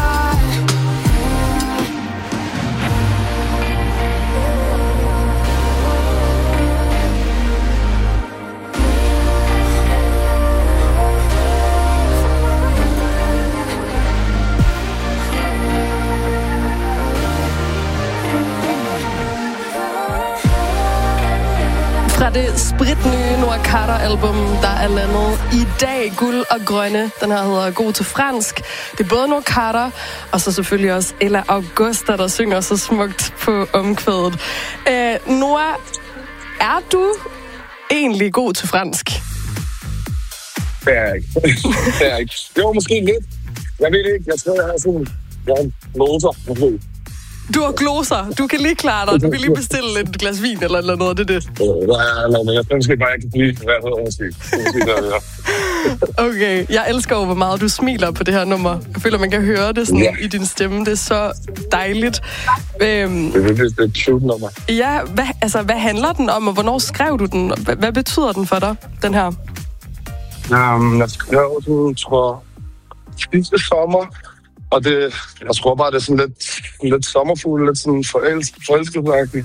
Fra det spritnye Noah Carter-album, der er landet i dag, Guld og Grønne. Den her hedder God til fransk. Det er både Noah Carter, og så selvfølgelig også Ella Augusta, der synger så smukt på omkvædet. Noah, er du egentlig god til fransk? Det er jeg ikke. Det er jeg ikke. Jo, måske lidt. Jeg ved det ikke. Jeg tror, jeg har sådan... Jeg har gloser. Du har gloser. Du kan lige klare dig. Du kan lige bestille et glas vin eller noget. Det er det. Nej, jeg synes ikke bare, jeg kan blive hvad Okay, jeg elsker jo, hvor meget du smiler på det her nummer. Jeg føler, man kan høre det sådan i din stemme. Det er så dejligt. Det er et cute nummer. Ja, hvad handler den om, og hvornår skrev du den? Hvad betyder den for dig, den her? Jeg skrev den, tror sidste sommer. Og det, jeg tror bare, det er sådan lidt sommerfugl, lidt sådan forelsket-agtigt.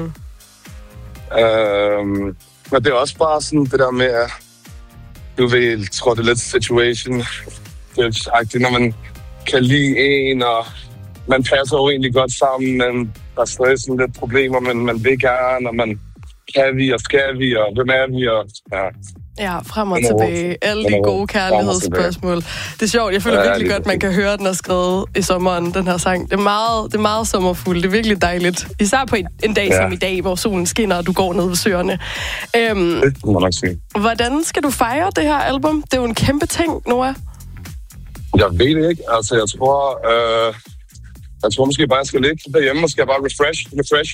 Men det er også bare sådan det der med, at du ved, jeg tror, det er lidt situation-agtigt, når man kan lide en, og man passer jo egentlig godt sammen, men der er stadig sådan lidt problemer, men man vil gerne, og man kan vi, og skal vi, og hvem er vi, og ja. Ja, frem og tilbage. Alle de gode kærlighedsspørgsmål. Det er sjovt. Jeg føler virkelig godt, man kan høre, at den er skrevet i sommeren, den her sang. Det er meget sommerfuld. Det er virkelig dejligt. Især på en dag som i dag, hvor solen skinner, og du går ned ved søerne. Det må man nok sige. Hvordan skal du fejre det her album? Det er jo en kæmpe ting, Noah. Jeg ved det ikke. Altså, jeg tror måske bare, jeg skal ligge derhjemme, og skal bare refresh.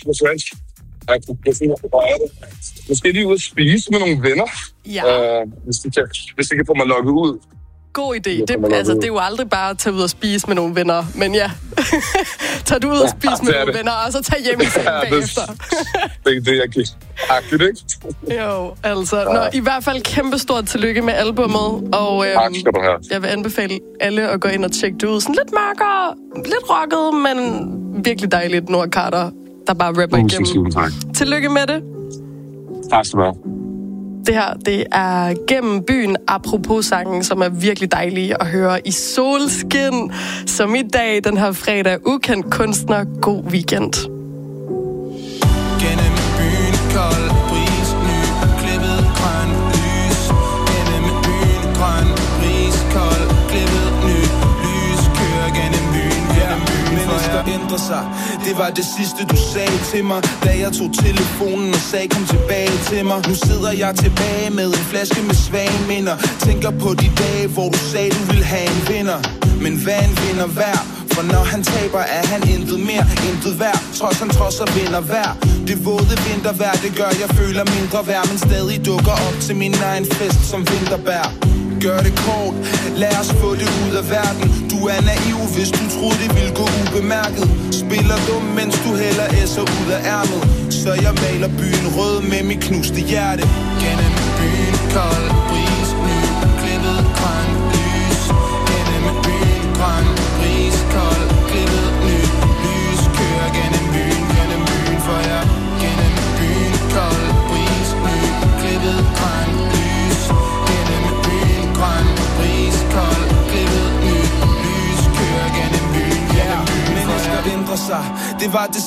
Måske lige ud at spise med nogle venner, hvis det kan få mig lukket ud. God idé. Det er jo aldrig bare at tage ud og spise med nogle venner, men ja. Tag du ud og spise med nogle venner, og så tag hjem i sengen bagefter. Det er det, jeg gik. Agtigt, ikke? Jo, altså. I hvert fald kæmpe stort tillykke med albummet, og jeg vil anbefale alle at gå ind og tjekke det ud. Sådan lidt mørkere, lidt rocket, men virkelig dejligt. Noah Carter, der bare rapper igennem. Tillykke med det. Tak skal du have. Det her, det er Gennem byen, apropos sangen, som er virkelig dejlig at høre i solskin, som i dag, den her fredag. Ukendt kunstner. God weekend. Gennem byen, kold bris, ny, klippet grøn lys. Gennem byen, grøn bris, kold, klippet ny, lys. Kører gennem byen, mennesker ændrer sig. Det var det sidste, du sagde til mig, da jeg tog telefonen og sagde, kom tilbage til mig. Nu sidder jeg tilbage med en flaske med svaneminder. Tænker på de dage, hvor du sagde, du ville have en vinder. Men hvad en vinder værd? For når han taber, er han intet mere, intet værd. Trods han trodser vinder værd. Det våde vintervejr, det gør, jeg føler mindre værd, men stadig dukker op til min egen fest som vinterbær. Gør det kort, lad os få det ud af verden. Du er naiv, hvis du troede det ville gå ubemærket. Spiller dum, mens du hælder esser ud af ærmet. Så jeg maler byen rød med mit knuste hjerte. Gennem byen, kold bris, ny, klippet grøn.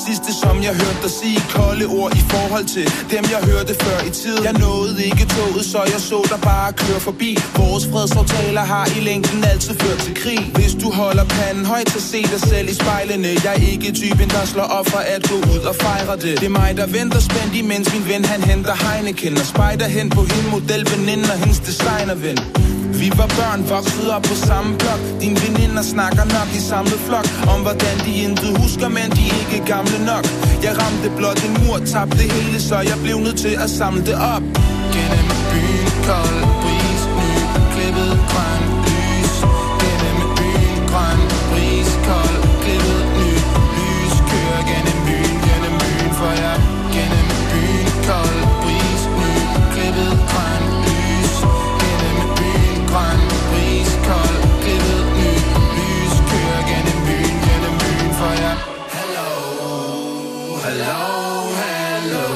sidste, som jeg hørte dig sige. Kolde ord i forhold til dem, jeg hørte før i tiden. Jeg nåede ikke toget, så jeg så dig bare køre forbi. Vores fredsaftaler har i længden altid ført til krig. Hvis du holder panden højt, så se dig selv i spejlene. Jeg er ikke typen, der slår op for at gå ud og fejre det. Det er mig, der venter spændt, imens min ven, han henter Heineken og spejder hen på hende modelveninden og hendes designerven. Vi var børn, voksede op på samme blok. Dine veninder snakker nok i samlet flok om hvordan de intet husker, men de er ikke gamle nok. Jeg ramte blot en mur, tabte det hele, så jeg blev nødt til at samle det op. Gennem byen, kold bris, ny, klippet, grøn, lys. Gennem byen, grøn, bris, kold, klippet, ny, lys. Kører gennem byen for jer. Gennem byen, kold bris, ny, klippet, grøn, lys. Gennem byen, grøn, bris, kold, klippet, ny, lys. Kører gennem byen for jer. Hello, hello, hello.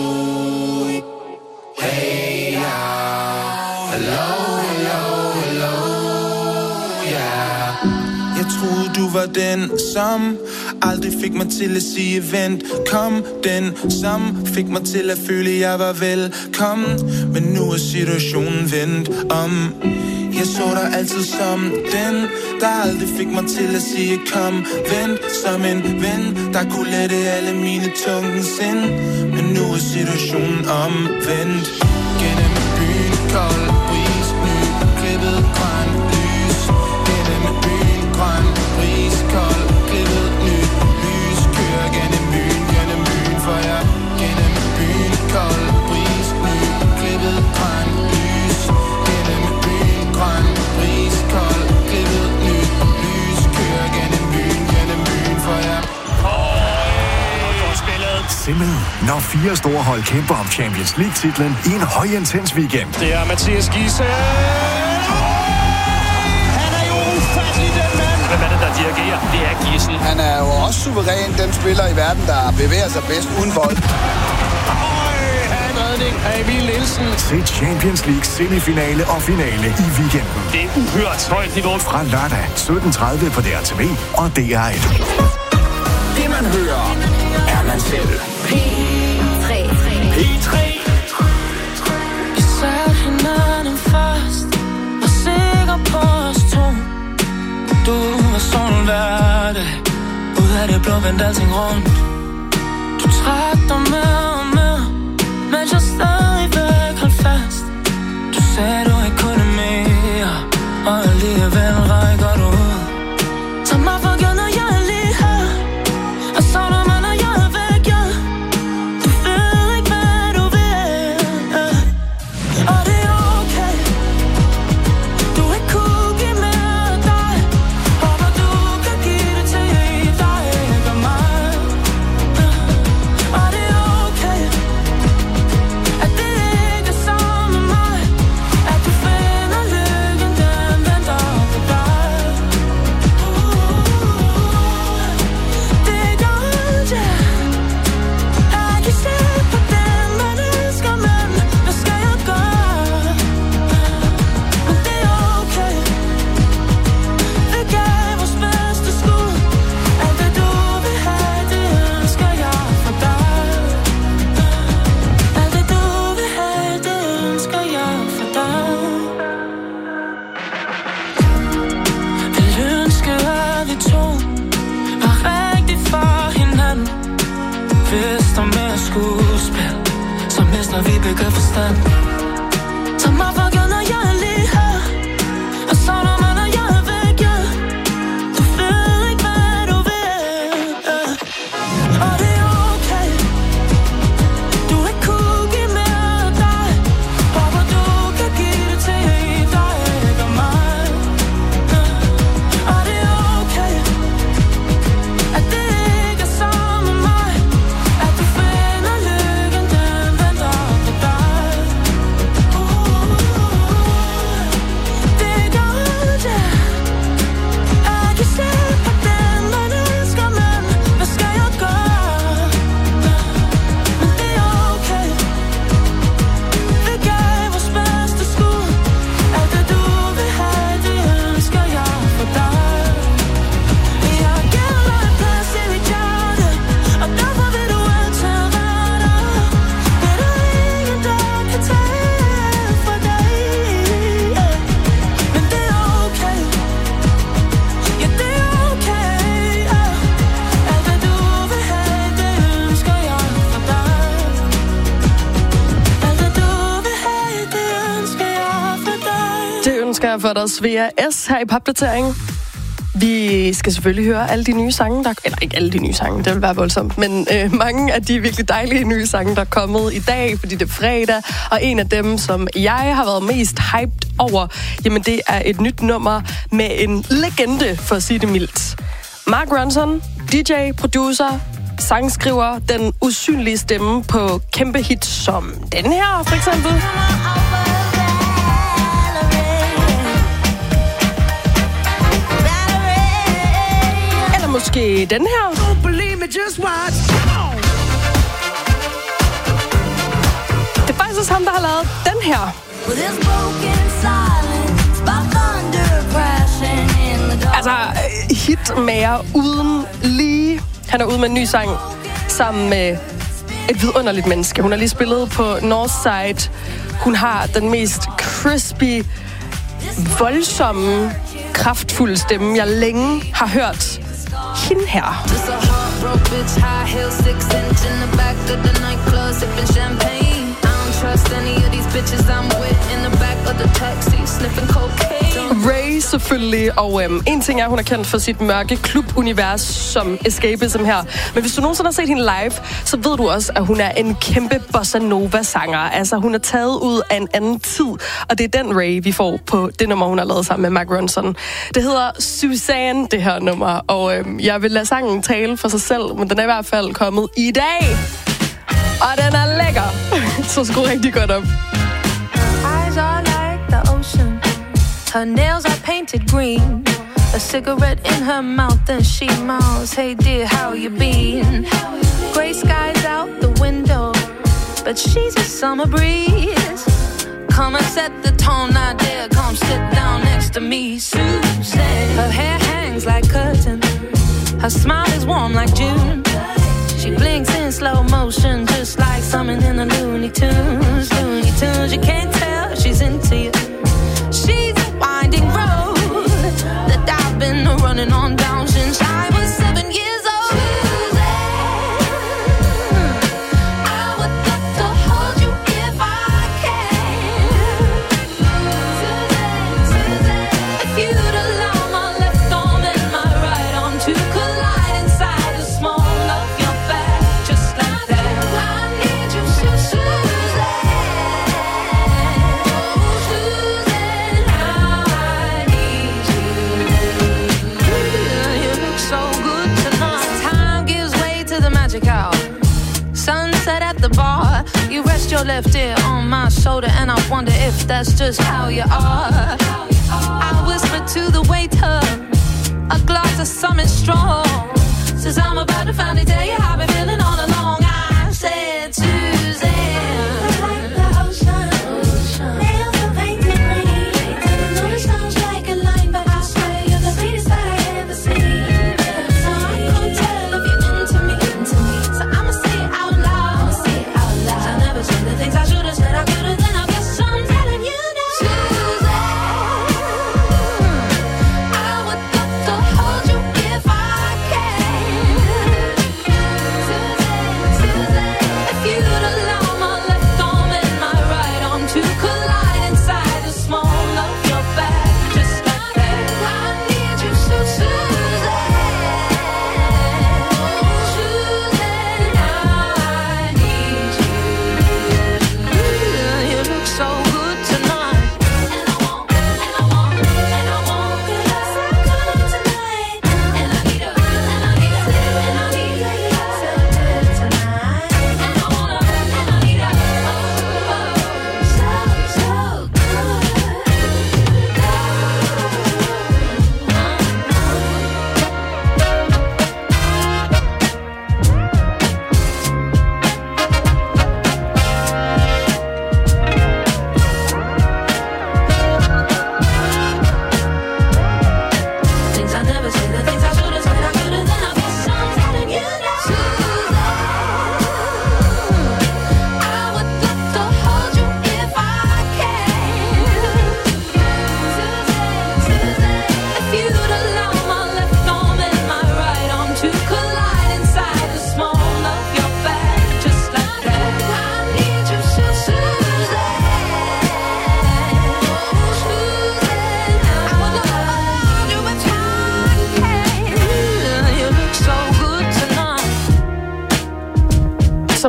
Hey, yeah. Hello, hello, hello, yeah. Jeg troede, du var den, som aldrig fik mig til at sige vent. Kom, den, som fik mig til at føle, jeg var velkommen. Men nu er situationen vendt om. Jeg så dig altid som den, der aldrig fik mig til at sige kom, vent. Som en ven, der kunne lette alle mine tunge sind. Men nu er situationen omvendt. Gennem byen, kold bris, ny, klippet, grøn, lys. Gennem byen, grøn, bris, kold, klippet, ny, lys. Kører gennem byen for jer. Gennem byen, kold bris, ny, klippet, grøn, lys. Gennem byen, grøn, bris, kold, klippet, ny, lys. Kører gennem byen for jer. Simmel, når 4 store hold kæmper om Champions League-titlen i en højintens weekend. Det er Mathias Giese. Han er jo ufattelig, den mand. Hvem er det, der dirigerer? Det er Giesel. Han er jo også suveræn, den spiller i verden, der bevæger sig bedst uden bold. En redning af Emil Nielsen. Se Champions League semifinale og finale i weekenden. Det er uhørt højt niveau. Fra lørdag 17:30 på DRTV og DR1. Det man hører, er man selv. P3. Vi satte hinanden først, var sikker på os to. Du var sådan hverdag, ud af det blå vendte alting rundt. Du trak dig med og med, mens jeg stadigvæk holdt fast. Du sagde du ikke kunne mere, og alligevel rækker du ud. Tag mig for givet, når jeg er lige her, og så når man er jeg er væk, ja. Du ved ikke, hvad du vil, og det er okay. Du ikke kunne give mere af dig, håber du kan give det til dig, ikke af mig. Og det er okay, at det ikke er sammen med mig, at du finder lykken, den venter på dig. Det er godt, ja. Jeg kan se på den, man elsker, men hvad skal jeg gøre? Men det er okay. Vi gav vores bedste skud. Alt det du vil have, det ønsker jeg for dig. Alt det du vil have, det ønsker jeg for dig. Vil ønske, at vi to var rigtig for hinanden. Hvis der er mere skuespil, så mister vi begge forstand. Tag mig for givet, når jeg er lige her, og så når man er jeg er væk, ja. Du ved ikke, hvad du vil, og det er okay. Du ikke kunne give mere af dig, håber du kan give det til dig, ikke af mig. Og det er okay, at det ikke er sammen med mig, at du finder lykken, den venter på dig. her for dig, Svea S. her i Popdatering. Vi skal selvfølgelig høre alle de nye sange, eller ikke alle de nye sange, det vil være voldsomt, men mange af de virkelig dejlige nye sange, der er kommet i dag, fordi det er fredag. Og en af dem, som jeg har været mest hyped over, jamen det er et nyt nummer med en legende, for at sige det mildt. Mark Ronson, DJ, producer, sangskriver, den usynlige stemme på kæmpe hits som den her, for eksempel. Eller måske den her. Det er faktisk også ham, der har lavet den her. Altså, hitmager uden lige. Han er ude med en ny sang sammen med et vidunderligt menneske. Hun har lige spillet på Northside. Hun har den mest crispy, voldsomme, kraftfulde stemme, jeg længe har hørt. Hende her. Ray selvfølgelig, og en ting er, hun er kendt for sit mørke klubunivers som Escapism her. Men hvis du nogensinde har set hende live, så ved du også, at hun er en kæmpe bossa nova-sanger. Altså, hun er taget ud af en anden tid, og det er den Ray, vi får på det nummer, hun har lavet sammen med Mark Ronson. Det hedder Suzanne, det her nummer, og jeg vil lade sangen tale for sig selv, men den er i hvert fald kommet i dag. Og den er lækker. Så skru rigtig godt op. Eyes are like the ocean. Her nails are painted green. A cigarette in her mouth and she mouths, hey dear, how you been? Gray skies out the window, but she's a summer breeze. Come and set the tone, now dear, come sit down next to me, Susan. Her hair hangs like curtain. Her smile is warm like June. She blinks in slow motion, just like something in the Looney Tunes. Looney Tunes, you can't tell she's into you. She's a winding road that I've been running on down since I was 7 years old. I would love to hold you if I can. If you'd allow my left arm and my right arm to collide inside the small of your back, just like that. I need you, Suzanne. Sunset at the bar, you rest your left ear on my shoulder, and I wonder if that's just how you are. I whisper to the waiter, a glass of something strong, says I'm about to finally tell you how I've been feeling all along. I said, Suzanne, like the ocean, nails are painted green. I know it sounds like a line, but I swear you're the sweetest that I ever seen. So I can't tell if you're into me. So I'ma say it out loud. I never said the things I should have said I could have, then I guess I'm telling you now. Suzanne, I would love to hold you if I can. Suzanne.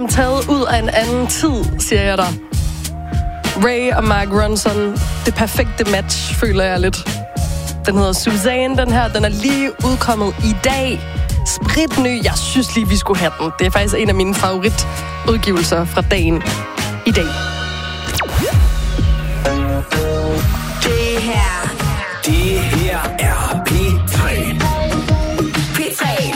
som taget ud af en anden tid, siger jeg dig. Ray og Mark Ronson, det perfekte match, føler jeg lidt. Den hedder Suzanne, den her. Den er lige udkommet i dag. Spritny. Jeg synes lige, vi skulle have den. Det er faktisk en af mine favoritudgivelser fra dagen i dag. Det her er P3. P3.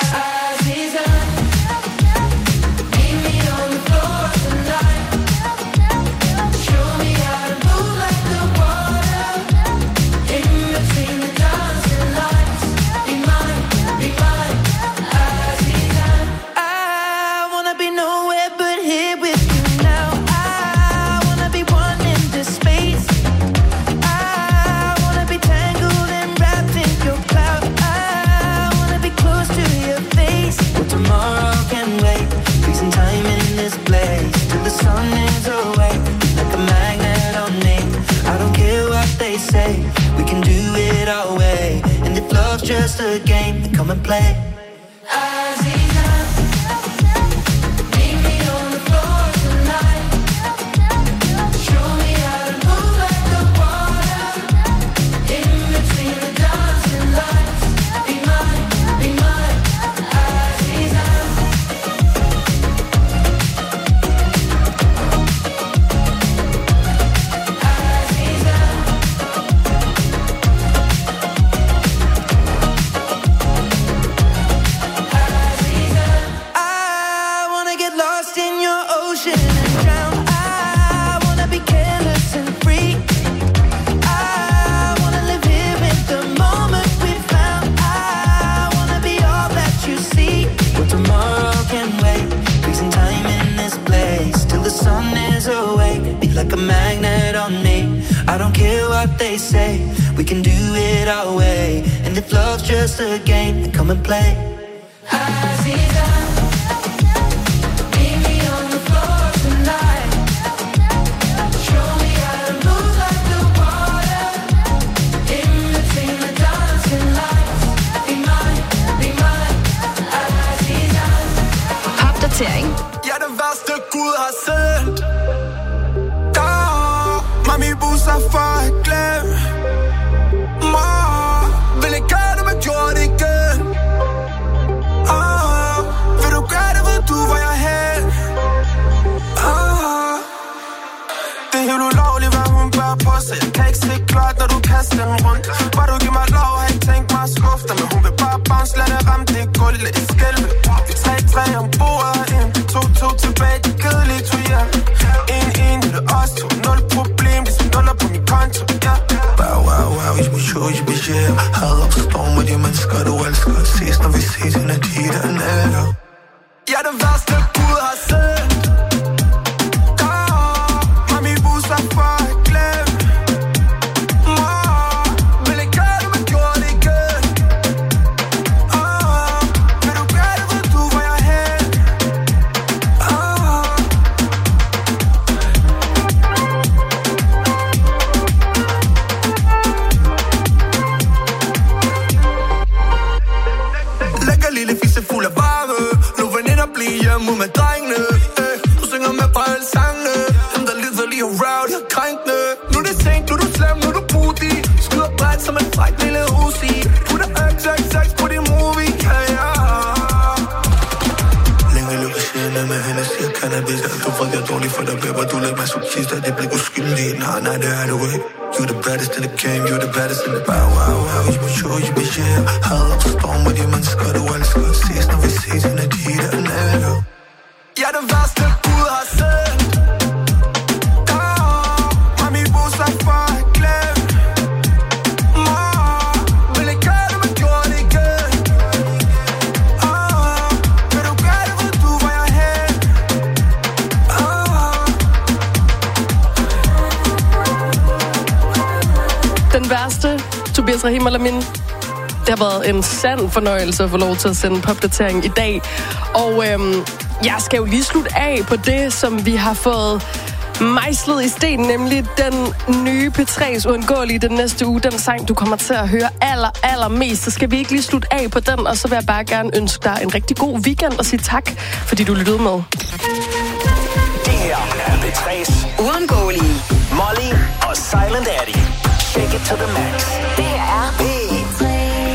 We can do it our way, and if love's just a game, then come and play. Like a magnet on me. I don't care what they say. We can do it our way. And if love's just a game, then come and play. Opdatering. Jeg er den værste Gud har sendt. Mami busser for at glemme mig. Vil ikke gøre det, men gjorde det igen. Vil du gøre det, ved du, hvor jeg er hen. Det er helt ulovligt, hvad hun bærer på sig. Jeg kan ikke se klart, når du kaster den rundt. Bare du giver mig lov, har ikke tænkt mig at skuffe dig. Men hun vil bare bounce, lad det ramme det gulv, lad det skælve. Vi 3-3 om bordet ind, 2-2 tilbage, det kedelige tog hjem. 1-1, det er os to, 0 problem, ligesom 0 på min konto, ja. Wow, ich muss schon, ich bin hier. Hell up, storm med de mennesker, du elsker. Ses, når vi ses, en af de der nætter. Jeg er den værste Gud har sendt. Mami busser for at glemme mig. Vil ikke gøre det, men gjorde det igen. Vil du gøre det, ved du, hvor jeg er hen. Lækker lille fisse fuld af varme. Nu veninder bliver hjemme med drengene. Du synger med på alle sangene. Dem der lider lige around, jeg er krænkende. Nu er det sent, nu er du slem, nu er du booty. Skyder bredt som en fræk lille Uzi. Putter XXX på din movie, ja. Længe lukker sjældne med hende, siger cannabis. Alt du fuck, jeg er dårlig for dig, baby. Du lægger mig så kist, at det bliver uskyldig. Nej, det er du ikke. You the baddest in the game, you the baddest in the wow. Ich muss schon, ich bin hier. Hell up, storm med de mennesker, du elsker. Ses, når vi ses, en af de der nætter. Jeg er den værste Gud har sendt. Mami busser for at glemme mig. Vil ikke gøre det, men gjorde det igen. Vil du gøre det, ved du, hvor jeg er hen. Den værste, Tobias Rahim Alamin. Det har været en sand fornøjelse at få lov til at sende på opdatering i dag. Og jeg skal jo lige slutte af på det, som vi har fået Mejslet i sten, nemlig den nye P3's Uundgåelige den næste uge. Den sang, du kommer til at høre allermest. Så skal vi ikke lige slutte af på den, og så vil jeg bare gerne ønske dig en rigtig god weekend og sige tak, fordi du lyttede med. Det her er P3's Uundgåelige. Molly og Silent Addy. Shake it to the max. Det her er P3.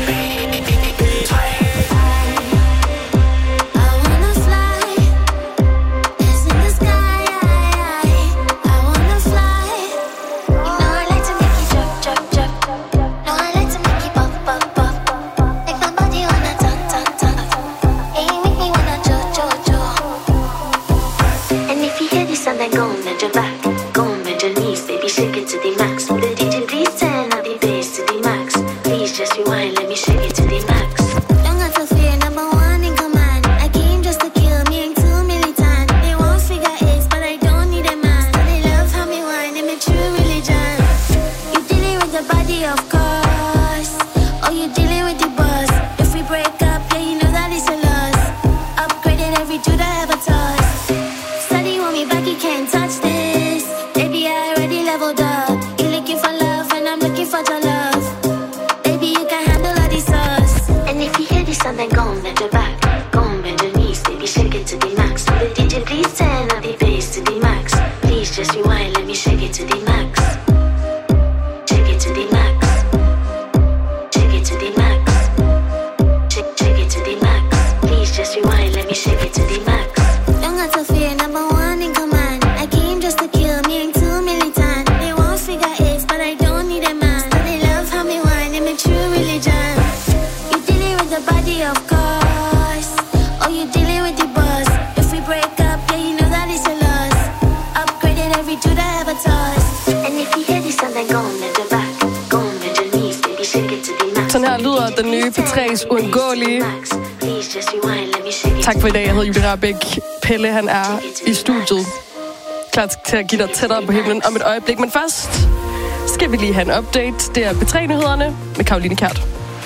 Den nye P3's Uundgåelige. Tak for i dag. Jeg hedder Julie Rabeck. Pelle, han er i studiet. Klar til at give dig tættere på himlen om et øjeblik. Men først skal vi lige have en update. Det er P3-nyhederne med Karoline Kjært.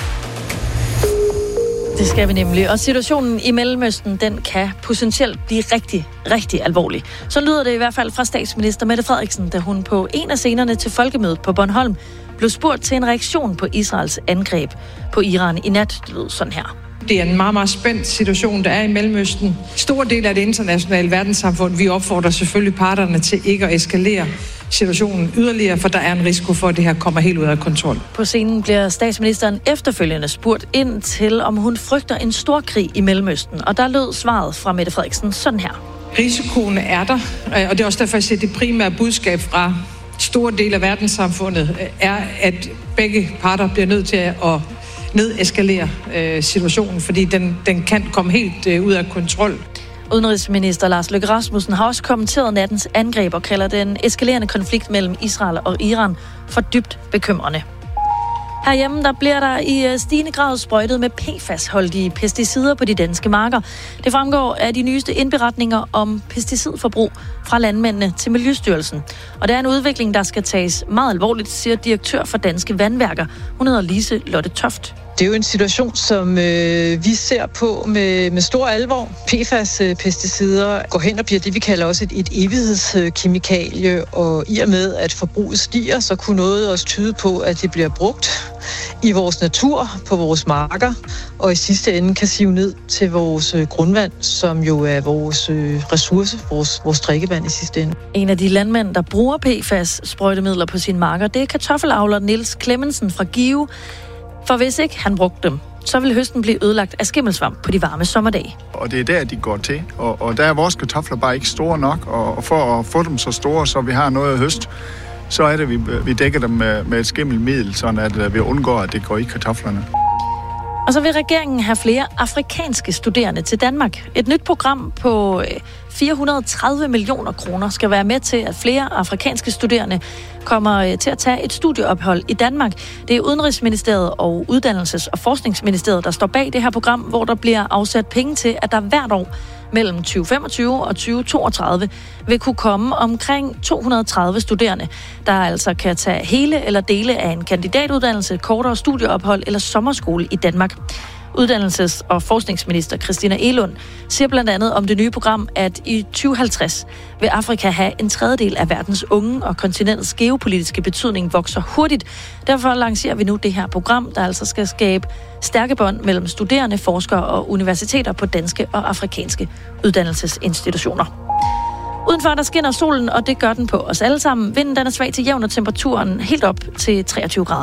Det skal vi nemlig. Og situationen i Mellemøsten, den kan potentielt blive rigtig alvorlig. Så lyder det i hvert fald fra statsminister Mette Frederiksen, da hun på en af scenerne til folkemødet på Bornholm blev spurgt til en reaktion på Israels angreb på Iran i nat. Det lød sådan her. Det er en meget spændt situation, der er i Mellemøsten. Stor del af det internationale verdenssamfund, vi opfordrer selvfølgelig parterne til ikke at eskalere situationen yderligere, for der er en risiko for, at det her kommer helt ud af kontrol. På scenen bliver statsministeren efterfølgende spurgt ind til, om hun frygter en stor krig i Mellemøsten. Og der lød svaret fra Mette Frederiksen sådan her. Risikoen er der, og det er også derfor, jeg siger, det primære budskab fra store del af verdenssamfundet er, at begge parter bliver nødt til at nedeskalere situationen, fordi den kan komme helt ud af kontrol. Udenrigsminister Lars Løkke Rasmussen har også kommenteret nattens angreb og kalder den eskalerende konflikt mellem Israel og Iran for dybt bekymrende. Herhjemme der bliver der i stigende grad sprøjtet med PFAS-holdige pesticider på de danske marker. Det fremgår af de nyeste indberetninger om pesticidforbrug fra landmændene til Miljøstyrelsen. Og det er en udvikling, der skal tages meget alvorligt, siger direktør for Danske Vandværker. Hun hedder Lise Lotte Toft. Det er jo en situation, som vi ser på med stor alvor. PFAS-pesticider går hen og bliver det, vi kalder også et evighedskemikalie, og i og med, at forbruget stiger, så kunne noget også tyde på, at det bliver brugt i vores natur, på vores marker, og i sidste ende kan sive ned til vores grundvand, som jo er vores ressource, vores drikkevand i sidste ende. En af de landmænd, der bruger PFAS-sprøjtemidler på sine marker, det er kartoffelavler Niels Clemmensen fra Give. For hvis ikke han brugte dem, så vil høsten blive ødelagt af skimmelsvamp på de varme sommerdage. Og det er der, de går til. Og der er vores kartofler bare ikke store nok, og for at få dem så store, så vi har noget at høste, så er det, vi dækker dem med et skimmelmiddel, sådan at vi undgår, at det går i kartoflerne. Og så vil regeringen have flere afrikanske studerende til Danmark. Et nyt program på 430 millioner kroner skal være med til, at flere afrikanske studerende kommer til at tage et studieophold i Danmark. Det er Udenrigsministeriet og Uddannelses- og Forskningsministeriet, der står bag det her program, hvor der bliver afsat penge til, at der hvert år mellem 2025 og 2032 vil kunne komme omkring 230 studerende, der altså kan tage hele eller dele af en kandidatuddannelse, kortere studieophold eller sommerskole i Danmark. Uddannelses- og forskningsminister Christina Egelund siger blandt andet om det nye program, at i 2050 vil Afrika have en tredjedel af verdens unge, og kontinentets geopolitiske betydning vokser hurtigt. Derfor lancerer vi nu det her program, der altså skal skabe stærke bånd mellem studerende, forskere og universiteter på danske og afrikanske uddannelsesinstitutioner. Udenfor der skinner solen, og det gør den på os alle sammen. Vinden den er svag til jævn, og temperaturen helt op til 23 grader.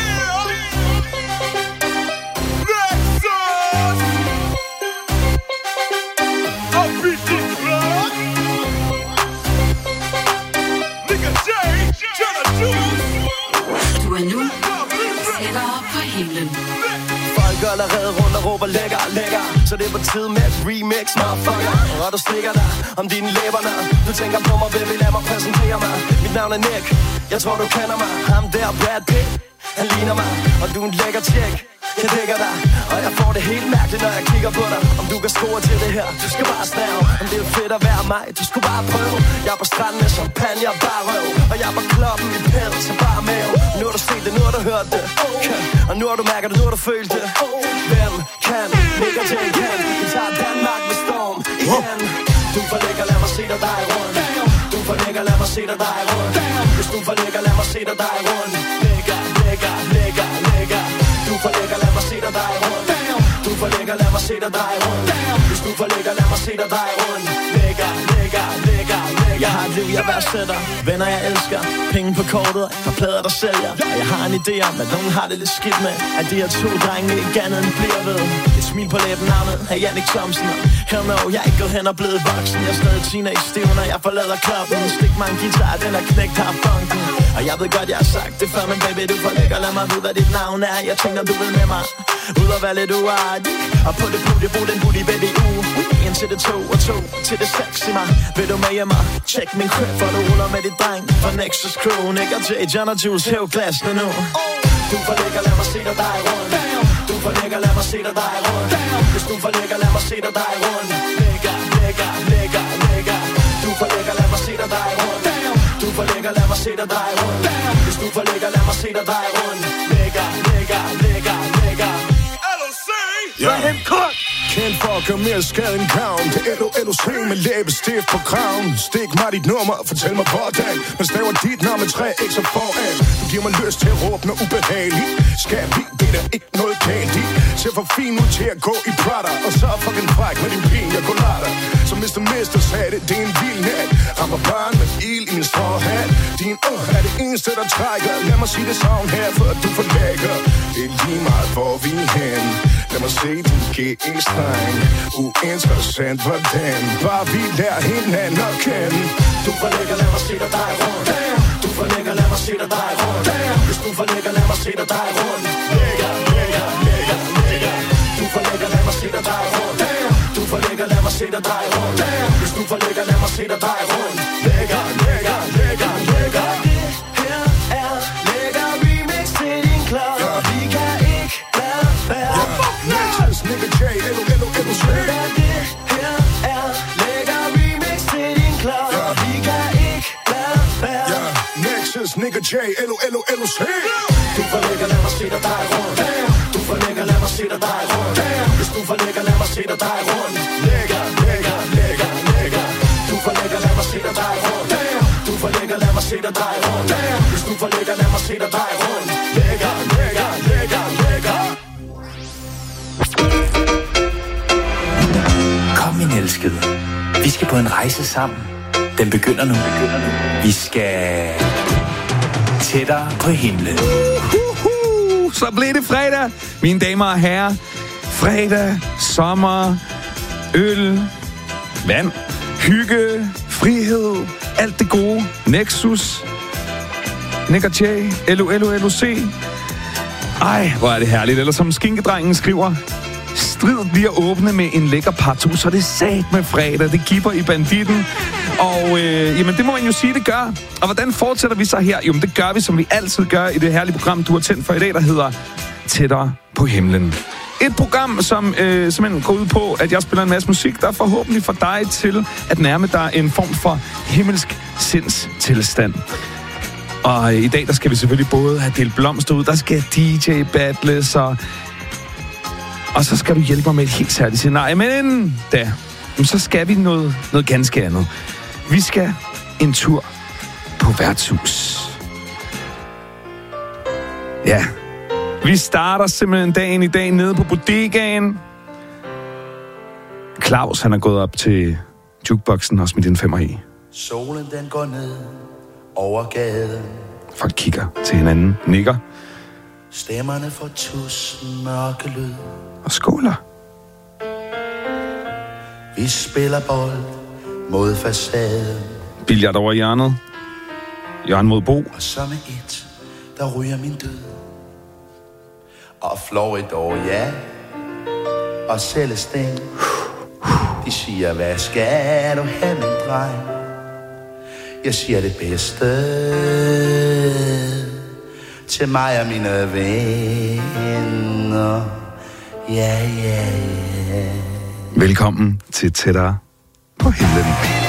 Du er nu tættere på himlen. Folk går allerede rundt og råber lækker, lækker. Så det er på tide med et remix, motherfucker. Og du stikker dig om dine læberne. Du tænker på mig, baby, lad mig præsentere mig. Mit navn er Nick, jeg tror du kender mig. Ham der Brad Pitt, han ligner mig. Og du er en lækker tjek, jeg dækker dig. Og jeg får det helt mærkeligt, når jeg kigger på dig. Om du kan score til det her, du skal bare snave. Om det er fedt at være mig, du skal bare prøve. Jeg er på stranden med champagne og bare røv. Og jeg er på kloppen i pels og bare mave. Nu har du set det, nu har du hørt det, okay. Og nu har du mærket det, nu har du følt det. Hvem kan, Nick og Jay kan. Vi tager Danmark med storm igen. Du får lækker, lad mig se dig rundt. Du får lækker, lad mig se dig rundt. Hvis du får lækker, lad mig se dig rundt. Lækker, lækker, lækker, lækker. Du får lækker, lad mig se dig rundt. Du får lækker, lad mig se dig rundt. Hvis du får lækker, lad mig se dig rundt. Lækker, lækker, lækker, lækker. Jeg har et liv, jeg værdsætter. Venner, jeg elsker. Penge på kortet, og plader, der sælger. Og jeg har en idé om, at nogen har det lidt skidt med. At de her to drenge ikke andet end bliver ved. Et smil på læben, navnet er Jannik Thomsen. Hell no, jeg er ikke gået hen og blevet voksen. Jeg er stadig teenage-stiv, når jeg forlader klubben. Stik mig en guitar, den er knægt, har funken. Og jeg ved godt, jeg har sagt det før, men baby, du får lækker. Lad mig vide, hvad dit navn er. Jeg tænker, du vil med mig. Ud og være lidt uartig. Og på det booty, brug den booty, baby, en til det 2 og 2 til det 6 i mig. Vil du med hjemme? Check min crib, for du ruller med dit dreng. For Nexus Crew, Nick og Jay, John og Jules, hæv glasene nu. Du får lækker, lad mig se dig rundt. Du får lækker, lad mig se dig rundt. Hvis du får lækker, lad mig se dig rundt. Lækker, lækker, lækker, lækker. Du får lækker, lad mig se dig rundt. Du får lækker, lad mig se dig rundt. Hvis du får lækker, lad mig se dig rundt. Lækker, lækker, lækker, lækker. Raheem Cook. Kendt for at gøre mere skade end gavn. Det er LOLOC med læbestift på kraven. Stik mig dit nummer og fortæl mig hvordan. Man staver dit navn med 3 X'er foran. Du giver mig lyst til at råbe noget ubehageligt. Skal vi, det er der ikke noget galt i. Ser for fin ud til at gå i Prada. Og så er fucking fræk med din pina colada. Som Mr. sagde det, det er en vild nat. Rammer barn med ild i min stråhat. Din er det eneste der trækker. Lad mig sige det sådan her, for at du får lækker. Det er lige meget hvor vi er hen. Lad mig se din G-streng. Uinteressant hvordan. Bare vi lærer hinanden at kende. Du får lækker, lad mig se dig rundt. Du får lækker, lad mig se dig rundt. Hvis du får lækker, lad mig se dig rundt. Lækker, lækker, lækker, lækker. Du får lækker, lad mig se dig rundt. Du får lækker, lad mig se dig rundt. Hvis du får lækker, lad mig se dig rundt. Lækker, lækker, lækker, lækker. Her er lækker remix til din club. Vi kan ikke lade være. Nexus, Nick og Jay, LOLOC. Her er lækker remix til din club. Vi kan ikke lade være. Nexus, Nick og Jay, LOLOC. Du får lækker, lad mig se dig rundt. Du får lækker, lad mig se dig rundt. Hvis du får lækker, lad mig se dig rundt. Lækker, lækker, lækker, lækker. Du får lækker, lad mig se dig rundt. Du får lækker, lad mig se dig rundt. Hvis du får lækker, lad mig se dig rundt. Lækker, lækker, lækker, lækker. Kom, min elskede. Vi skal på en rejse sammen. Den begynder nu. Vi skal tættere på himlen. Så blev det fredag, mine damer og herrer. Fredag, sommer, øl, vand, hygge, frihed, alt det gode. Nexus, Nick og Jay, LOLOC. Ej, hvor er det herligt. Eller som skinkedrengen skriver, strid bliver åbne med en lækker partout, så det er sat med fredag. Det gipper i banditten. Og jamen, det må man jo sige, det gør. Og hvordan fortsætter vi så her? Jo, men det gør vi, som vi altid gør i det herlige program, du har tændt for i dag, der hedder Tættere på himlen. Et program, som simpelthen går ud på, at jeg spiller en masse musik, der forhåbentlig får dig til at nærme dig en form for himmelsk sindstilstand. Og i dag, der skal vi selvfølgelig både have delt blomster ud, der skal DJ battles Og så skal du hjælpe mig med et helt særligt scenarie. Men inden da, så skal vi noget ganske andet. Vi skal en tur på værtshus. Ja, vi starter simpelthen dagen i dag nede på bodegaen. Claus, han er gået op til jukeboxen og smidt en 5'er i. Solen den går ned over gaden. Folk kigger til hinanden, nikker. Stemmerne får mørke lyd. Og skåler. Vi spiller bold mod facaden. Billard over hjørnet. Jørgen mod Bo. Og så med et, der ryger min død. Og Floridor, ja. Og Celestine. De siger, hvad skal du have, min dreng? Jeg siger det bedste til mig og mine venner. Ja, ja, ja. Velkommen til Tættere på himlen.